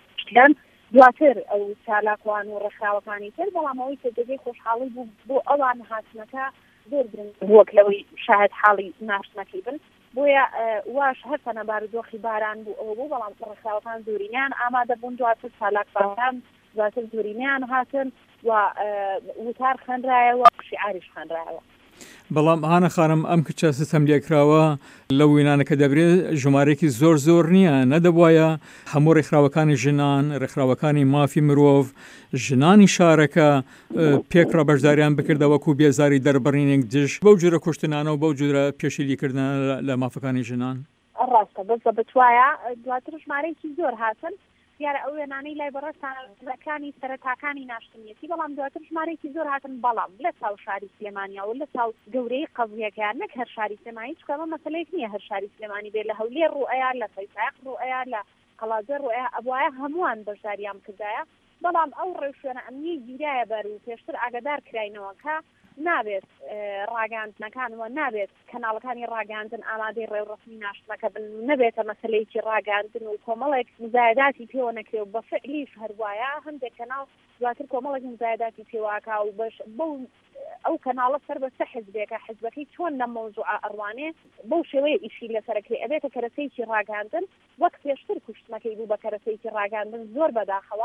Speaker 20: دواتر ئەو چالاکوان و ڕێکخراوەکانی تر بەڵام ئەوەی کە دەبێ خۆشحاڵی بوو بۆ ئەوان هاتنەکە زۆر گرنگ وەک لەوەی شاهد حاڵی ناشتنەکەی بن بۆیە واش هەرچەنە بارودۆخی باران بوو ئەوە بوو بەڵام ڕێکخراوەکان زۆرینیان ئامادە بوون دواتر چالاکباران دواتر زۆرینیان هاتن و وتار خوێنرایەوە شیعاریش خوێنرایەوە
Speaker 5: بەڵام هانە خانم ئەم کچە ستەم لێکراوە لەو وینانەکە دەبرێت ژمارەیەکی زۆر نییە نەدەبوایە هەموو ڕێکخراوەکانی ژنان ڕێکخراوەکانی مافی مرۆڤ ژنانی شارەکە پێکڕە بەشداریان بکردەوەکو بێزاری دەربڕینێک دژ بەو جورە کوشتنانە و بەو جورە پێشیلیکردن لە مافەکانی ژنان
Speaker 20: ڕاستە بەس بتوایە دواتر ژمارەیەکی زۆر هاتن دیارە ئەو وێنانەی لای بەڕێستانەکانی سەرەتاکانی ناشتنیەتی بەڵام دواتر ژمارەیەکی زۆر هاتن بەڵام لە چاو شاری سلێمانیەوە لە چاو گەورەی قەزیەکەیان نەک هەر شاری سلێمانی چکە ئەمە مەسەلەیەک نییە هەر شاری سلێمانی بێت لە هەولێر ڕوئەیان لە فەیساق ڕوئەیان لە قەڵاجەر ڕوئەیە ئەبوایە هەمووان بەشداریان کردایە بەڵام ئەو ڕێوشوێنە ئەمنی گیرایە بەر و پێشتر ئاگادار کراینەوە کە نابێت ڕاگەاندنەکانەوە نابێت کەناڵەکانی ڕاگەاندن ئامادەی ڕێوڕسمی ناشتنەکە بن نەبێتە مەسەلەیەکی ڕاگەاندن و کۆمەڵێک مزایداتی پێوە نەکرێ و بە فعلیش هەروایە هەندێک کەناڵ دواتر کۆمەڵێک مزایداتی پێواکە و بەش بەو ئەو کەناڵە سەر بەسە حزبێکە حزبەکەی چۆن لە مەوزوع ئەڕوانێ بەو شێوەیە ئیشی لەسەرکرێ ئەبێتە کەرەسەیەکی ڕاگەاندن وەک پێشتر کوشتنەکەی بوو بە کەرەسەیەکی ڕاگەاندن زۆر بەداخەوە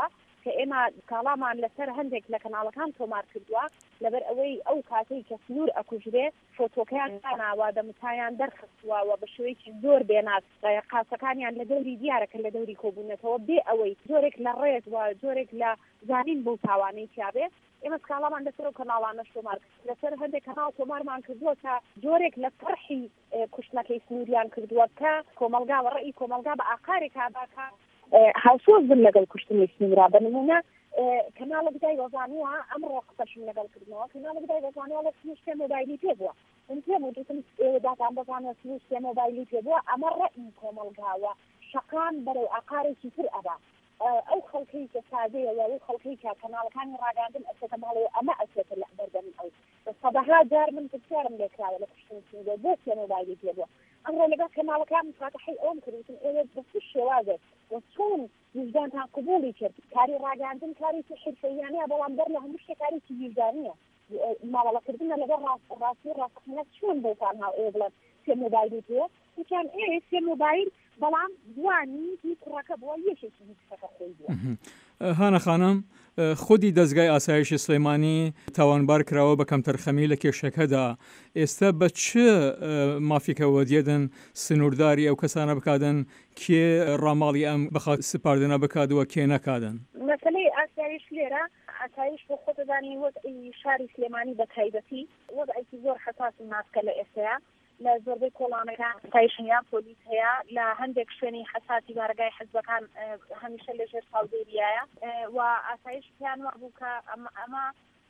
Speaker 20: کە ئێمە کاڵامان لەسەر هەندێک لە کەناڵەکان تۆمار کردووە لەبەر ئەوەی ئەو کاتەی کە سنوور ئەکوژرێ فۆتۆکەیان داناوە دەمتایان دەرخستووە بە شێوەیەکی زۆر بێناس قاسەکانیان لە دەوری دیارەکە لە دەوری کۆبوونەتەوە بێ ئەوەی جۆرێک لە ڕێز و جۆرێک لە زانین بۆ تاوانەی تیاابێ ئێمە سکاڵامان لەسەر و کەناڵانە تۆمار لەسەر هەندێک کەناڵ تۆمارمان کردووە کە جۆرێک لە فەرحی کوشتنەکەی سنووریان کردووە کە کۆمەلگا و ڕێی کۆمەلگا بە ئاقارێک هاباکە هاوسۆز بن لەگەڵ کوشتنی سنوورا بە نمونە کەناڵە بدای وەزانووە ئەمڕۆ قسەشم لەگەڵ کردنەوە کەناڵە بدای وەزانوە لە سنووشتێ مۆبایلی پێ بووە من پێم وتم داتان بزانێت سنووشتێ مۆبایلی پێ بووە ئەمە ڕێی کۆمەلگاوە شەقان بەرەو ئاقارێکی تر ئەبا ئەو خەڵکەی کە سادەیە ئەو خەڵکەی کە کەناڵەکانی ڕاگەاندن ئەچێتە ماڵەوە ئەمە ئەچێتە لە بەردەمی ئەو سەدەها جار من پرسیارم لێکراوە لە کوشتنی سنوورە بۆ چێ مۆبایلی پێ بووە ئەمڕۆ لەگەڵ کەناڵەکان فاتحەی ئەوم کردوتم ئێوە بە چ شێوازێک و چۆن وجدانتان قبوڵی کرد کاری ڕاگەاندن کارێکی حرفەییانەیە بەڵام بەر لە هەموو شتێک کارێکی وجدانیە ماوەڵەکردنە لەگەڵ ڕاستی ڕاستەقینە چۆن بۆتان هاو ئێوە بڵێن سێ مۆبایلی پێ وتیان سێ مۆبایل بەڵام دوانی هیچ ڕەکە بووە یەکێکی هیچ شتەکە خۆی بووە.
Speaker 5: هانە خانم خودی دەستگای ئاسایشی سلەیمانی تاوانبار کراوە بە کەمتەرخەمی لە کێشەکەدا ئێستا بە چ مافیکەوە دێدن سنوورداری ئەو کەسانە بکادن کێ ڕاماڵی ئەم بەخات سپاردنە بکاتەوە کێ نەکادن
Speaker 20: مەسەلەی ئاسایش لێرە ئاسایش بۆ خۆتدانی وەزعی شاری سلێمانی بە تایبەتی وەزعێکی زۆر حساس ناسکە لە ئێستەیە لە زۆربەی کۆڵانەکان تایشنیان پۆلیس هەیە لە هەندێک شوێنی حساسی بارگای حزبەکان هەمیشە لەژێر چاودێریایە و ئاسایش پیان وابوو کە ئەمە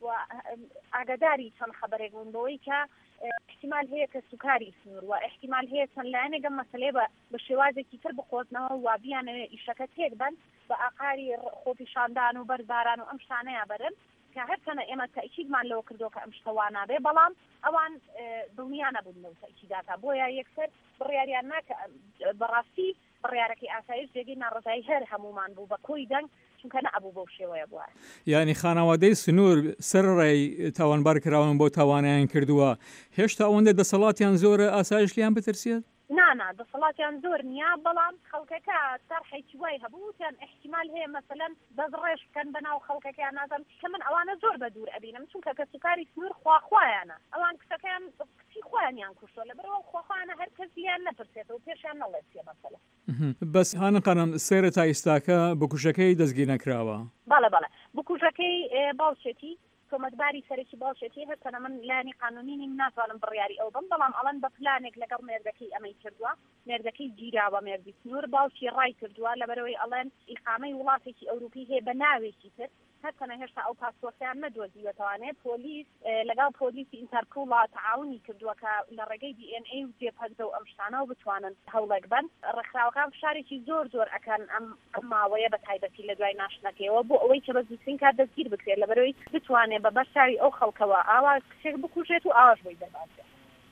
Speaker 20: ئاگاداری چەند خەبەرێک بوون بەوەی کە احتیمال هەیە کە سوکاری سنوور و احتیمال هەیە چەند لایەنێک ئەم مەسەلەی بە شێوازێکی تر بخۆزنەوە و بیانەوێ ئیشەکە تێک بن بە ئاقاری خۆپیشاندان و بەرباران و ئەم شتانەیە بەرن کە هەرچەنە ئێمە تەئکیدمان لەوە کردو کە ئەم شتەوە نابێ بەڵام ئەوان دڵنیا نەبوون لەو تەئکیداتە بۆیە یەکسەر بڕیاریان ناکە بەڕاستی بڕیارەکەی ئاسایش جێگەی ناڕزایی هەر هەمومان بوو بە کۆی دەنگ چونکە نەبوو بەو شێوەیە بووە.
Speaker 5: یعنی خانەوادەی سنوور سەرڕێی تاوانبار کراون بۆ تاوانیان کردووە هێشتا ئەوەندە دەسەڵاتیان زۆرە ئاسایش لیان بترسێت؟
Speaker 20: نانا دەسەڵاتیان زۆر نییە بەڵام خەڵکەکە تەرحێکی وای هەبووتیان احتیمال هەیە مەسەلەن دەزڕێژ بکەن بەناو خەڵکەکەیان نازم کە من ئەوانە زۆر بە دوور ئەبینم چونکە کە سوکاری سنوور خواخوایانە ئەوان کچەکەیان کچی خۆیانیان کوشتووە لەبەرەوە خواخوایانە هەر کەس لیان نەپرسێتەوە پێشیان نەڵێت چیە مەسەلە.
Speaker 5: بەس هانە قەنەم سێرە تا ئێستاکە بکوژەکەی دەستگیر نەکراوە.
Speaker 20: بەڵێ بکوژەکەی باوچێتی تۆمەتباری سەرێکی باوچێتی هەرچەنە من لانی قانونینی ناتوانم بڕیاری ئەو بم بەڵام ئەڵەن بە پلانێک لەگەڵ مێردەکەی ئەمەی کردووە مێردەکەی گیراوە مێردی سنوور باوکی ڕای کردووە لەبەرەوەی ئەڵێن ئیقامەی وڵاتێکی ئەوروپی هەیە بە ناوێکی تر هەرچەنە هێشتا ئەو پاسپۆرتیان نەدۆزیوەتەوانێت پۆلیس لەگەڵ پۆلیسی ئینتەرپۆڵ تعاونی کردووە کە لە ڕێگەی DNA و جێپەرزە و ئەم شتانە و بتوانن هەوڵێک بن ڕێکخراوەکان فشارێکی زۆر ئەکەن ئەم ماوەیە بە تایبەتی لە دوای ناشنەکەیەوە بۆ ئەوەی کە بە زووترین کات دەستگیر بکرێت لەبەرەوەی بتوانێت بە بەرچاوی ئەو خەڵکەوە ئاوا کچێک بکوژێت و ئاواش بۆی دەباتێت.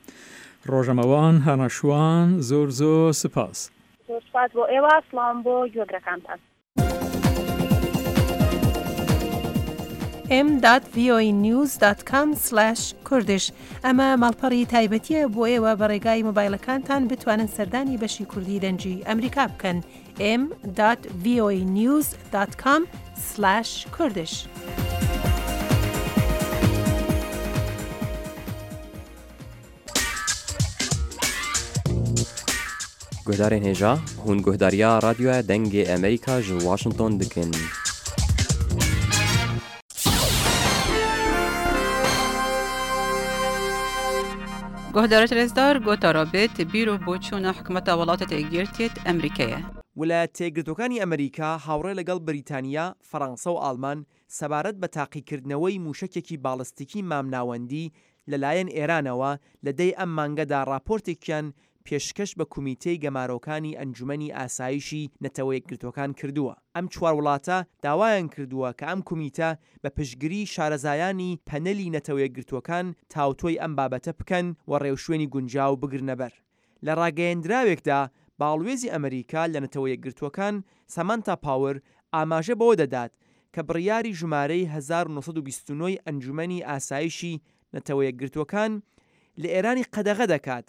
Speaker 5: ڕۆژەمەوان هەناشوان زۆر سپاس.
Speaker 20: زۆر سپاس بۆ ئێوە سڵام بۆ گوێگرەکانتان.
Speaker 21: m.voanews.com/kurdish ئەمە ماڵپەڕی تایبەتیە بۆ ئێوە بە ڕێگای مۆبایلەکانتان بتوانن سەردانی بەشی کوردی دەنجی ئەمریکا بکەن m.voanews.com/kurdish.
Speaker 22: گۆدارên هێژا hûn guhdariya radyoya dengê Amerîka ji Washington dikin.
Speaker 4: گۆهدارە رێزدار گۆتا رابط بیرۆ بۆ چوونە حکومەتە وڵاتە تێگیرتێت ئەمریکایە.
Speaker 23: ویلایەتە یەکگرتوەکانی ئەمریکا هاوڕێ لەگەڵ بریتانیا، فەڕەنسا و ئالمان سەبارەت بە تاقیکردنەوەی موشکێکی باڵستیکی مامناوەندی لەلایەن ئێرانەوە لەدەی ئەم مانگەدا راپۆرتێکیان پێشکەش بە کومیتەی گەمارۆکانی ئەنجومەنی ئاسایشی نەتەوە یەکگرتوەکان کردووە. ئەم چوار وڵاتە داوایان کردووە کە ئەم کومیتە بە پشتگیری شارەزایانی پەنەلی نەتەوە یەکگرتوەکان تاوتۆی ئەم بابەتە بکەن و ڕێوشوێنی گونجاو بگرنەبەر. لە ڕاگەیەندراوێکدا باڵوێزی ئەمریکا لە نەتەوە یەکگرتوەکان سەمانتا پاور ئاماژە بەوە دەدات کە بڕیاری ژمارەی 1929 ئەنجومەنی ئاسایشی نەتەوە یەکگرتوەکان لە ئێرانی قەدەغە دەکات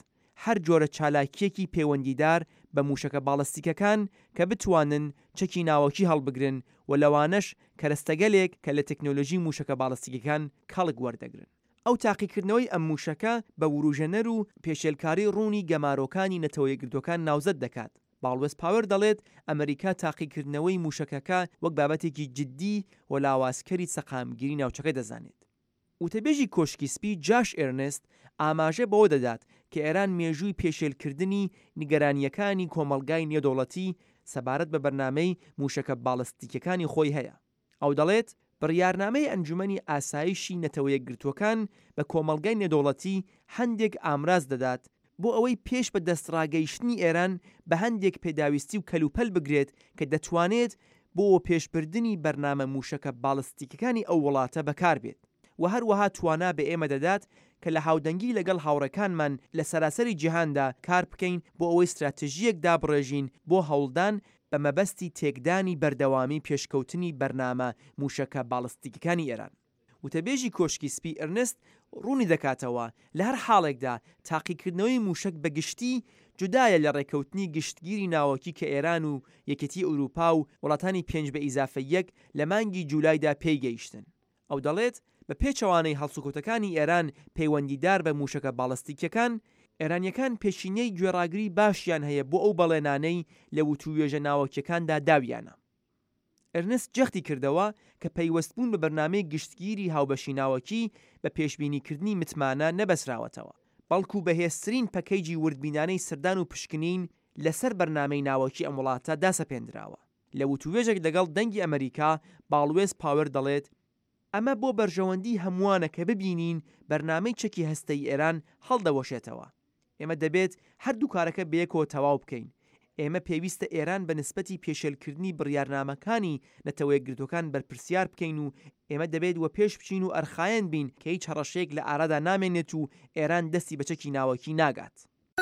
Speaker 23: هەر جۆرە چالاکیەکی پەیوەندیدار بە موشەکە باڵستیکەکان کە بتوانن چەکی ناوەکی هەڵبگرن و لەوانەش کەرەستەگەلێک کە لە تەکنۆلۆژی موشەکە باڵستیکەکان کەڵک وەردەگرن. ئەو تاقیکردنەوەی ئەم موشەکە بە وروژەنەر و پێشێلکاری ڕوونی گەمارۆکانی نەتەوە یەکگرتوەکان ناوزەت دەکات. باڵوێز پاوەر دەڵێت ئەمریکا تاقیکردنەوەی موشەکەکە وەک بابەتێکی جددی و لاوازکەری سەقامگیری ناوچەکە دەزانێت. وتەبێژی کۆشکی سپی جاش ئێرنست ئاماژە بەوە دەدات کە ئێران مێژووی پێشێلکردنی نیگەرانیەکانی کۆمەڵگای نێودەوڵەتی سەبارەت بە بەرنامەی موشەکە باڵستیکەکانی خۆی هەیە. ئەو دەڵێت بڕیارنامەی ئەنجومەنی ئاسایشی نەتەوە یەکگرتوەکان بە کۆمەڵگای نێودەوڵەتی هەندێک ئامراز دەدات بۆ ئەوەی پێش بە دەستڕاگەیشتنی ئێران بە هەندێک پێداویستی و کەلوپەل بگرێت کە دەتوانێت بۆ پێشبردننی بەرنامە موشەکە باڵستیکەکانی ئەو وڵاتە بەکاربێت و هەروەها توانا بە ئێمە دەدات کە لە هاودەنگی لەگەڵ هاوڕەکانمان لە سەراسەری جیهاندا کار بکەین بۆ ئەوەی استراتژیەک دابڕێژین بۆ هەوڵدان بە مەبەستی تێکدانی بەردەوامی پێشکەوتنی بەرنامە موشەکە باڵستیکەکانی ئێران. وتەبێژی کۆشکی سپی ئەرنست ڕوونی دەکاتەوە لە هەر حاڵێکدا تاقیکردنەوەی موشک بە گشتی جودایە لە ڕێکەوتنی گشتگیری ناوەکی کە ئێران و یەکێتی ئەوروپا و وڵاتانی 5 بە ئیزافە 1 لە مانگی جولایدا پێیگەیشتن. ئەو دەڵێت بە پێچەوانەی هەڵسوکەوتەکانی ئێران پەیوەندیدار بە موشەکە باڵستیکەکان ئێرانیەکان پێشینەی گوێڕاگری باشیان هەیە بۆ ئەو بەڵێنانەی لە وتووێژە ناوەکیەکاندا داویانە. ئەرنست جەختی کردەوە کە پەیوەستبوون بە بەرنامەی گشتگیری هاوبەشی ناوەکی بە پێشبینیکردنی متمانە نەبەسراوەتەوە، بەڵکو بەهێزترین پەکەیجی وردبینانەی سەردان و پشکنین لەسەر بەرنامەی ناوەکی ئەم وڵاتە داسەپێنراوە. لە وتووێژێک لەگەڵ دەنگی ئەمریکا باڵوێز پاوەر دەڵێت ئەمە بۆ بەرژەوەندی هەمووانە کە ببینین بەرنامەی چەکی هەستەی ئێران هەڵدەوەشێتەوە. ئێمە دەبێت هەردوو کارەکە بەیەکەوە تەواو بکەین. ئێمە پێویستە ئێران بە نسبەتی پێشێلکردنی بڕیارنامەکانی نەتەوە یەکگرتوەکان بەرپرسیار بکەین و ئێمە دەبێت وە پێش بچین و ئەرخایەن بین کە هیچ هەڕەشەیەک لە ئارادا نامێنێت و ئێران دەستی بە چەکی ناوەکی ناگات.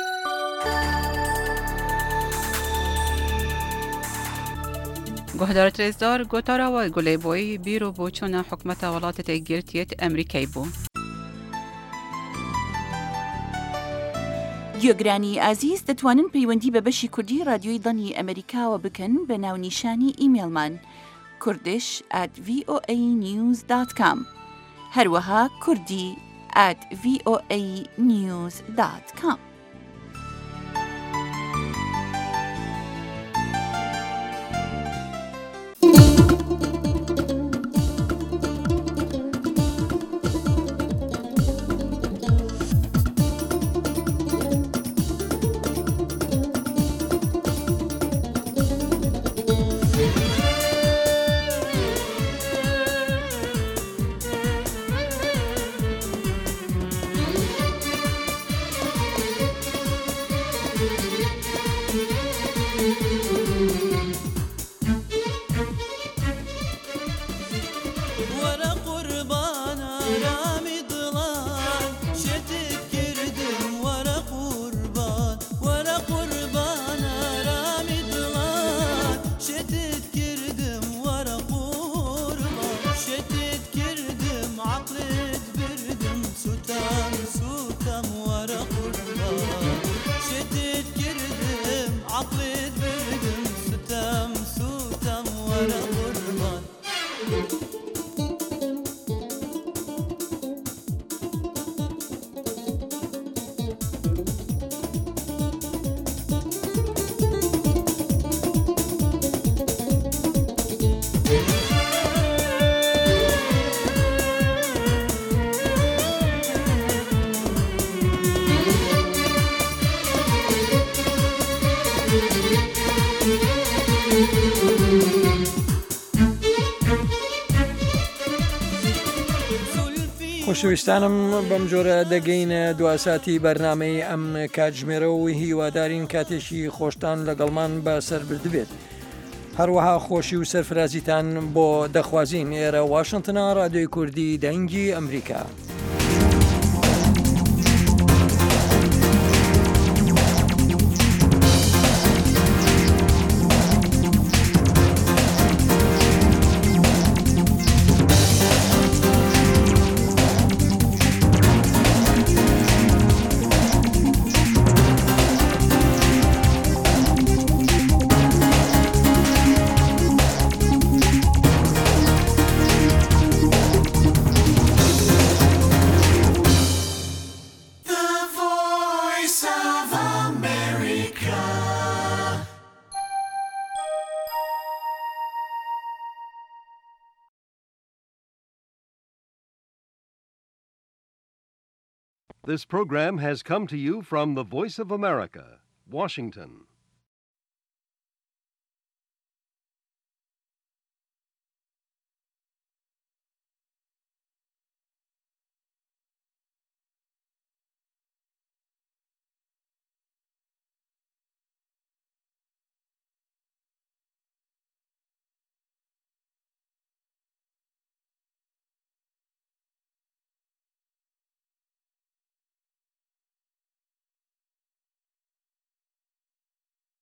Speaker 4: گۆهدار ترێزدار گۆتاراوە گولێبۆی بیرۆ بۆ چۆنە حکومەتە وڵاتە گرتیت ئەمریکای بوو. گوێگرانی ئازیز دەتوانن پەیوەندی بە بەشی کوردی رادیۆی دڵی ئەمریکاوە بکەن بە ناونیشانی ئیمێلمان kurdish@voanews.com هەروەها kurdi@voanews.com.
Speaker 2: خۆشەویستانم بەم جۆرە دەگەینە دواساتی بەرنامەی ئەم کاتژمێرە و هیوادارین کاتێکی خۆشتان لەگەڵمان بەسەر بردبێت. هەروەها خۆشی و سەرفرازیتان بۆ دەخوازین. ئێرە واشنتنە رادیۆی کوردی دەنگی ئەمریکا.
Speaker 6: This program has come to you from the Voice of America, Washington.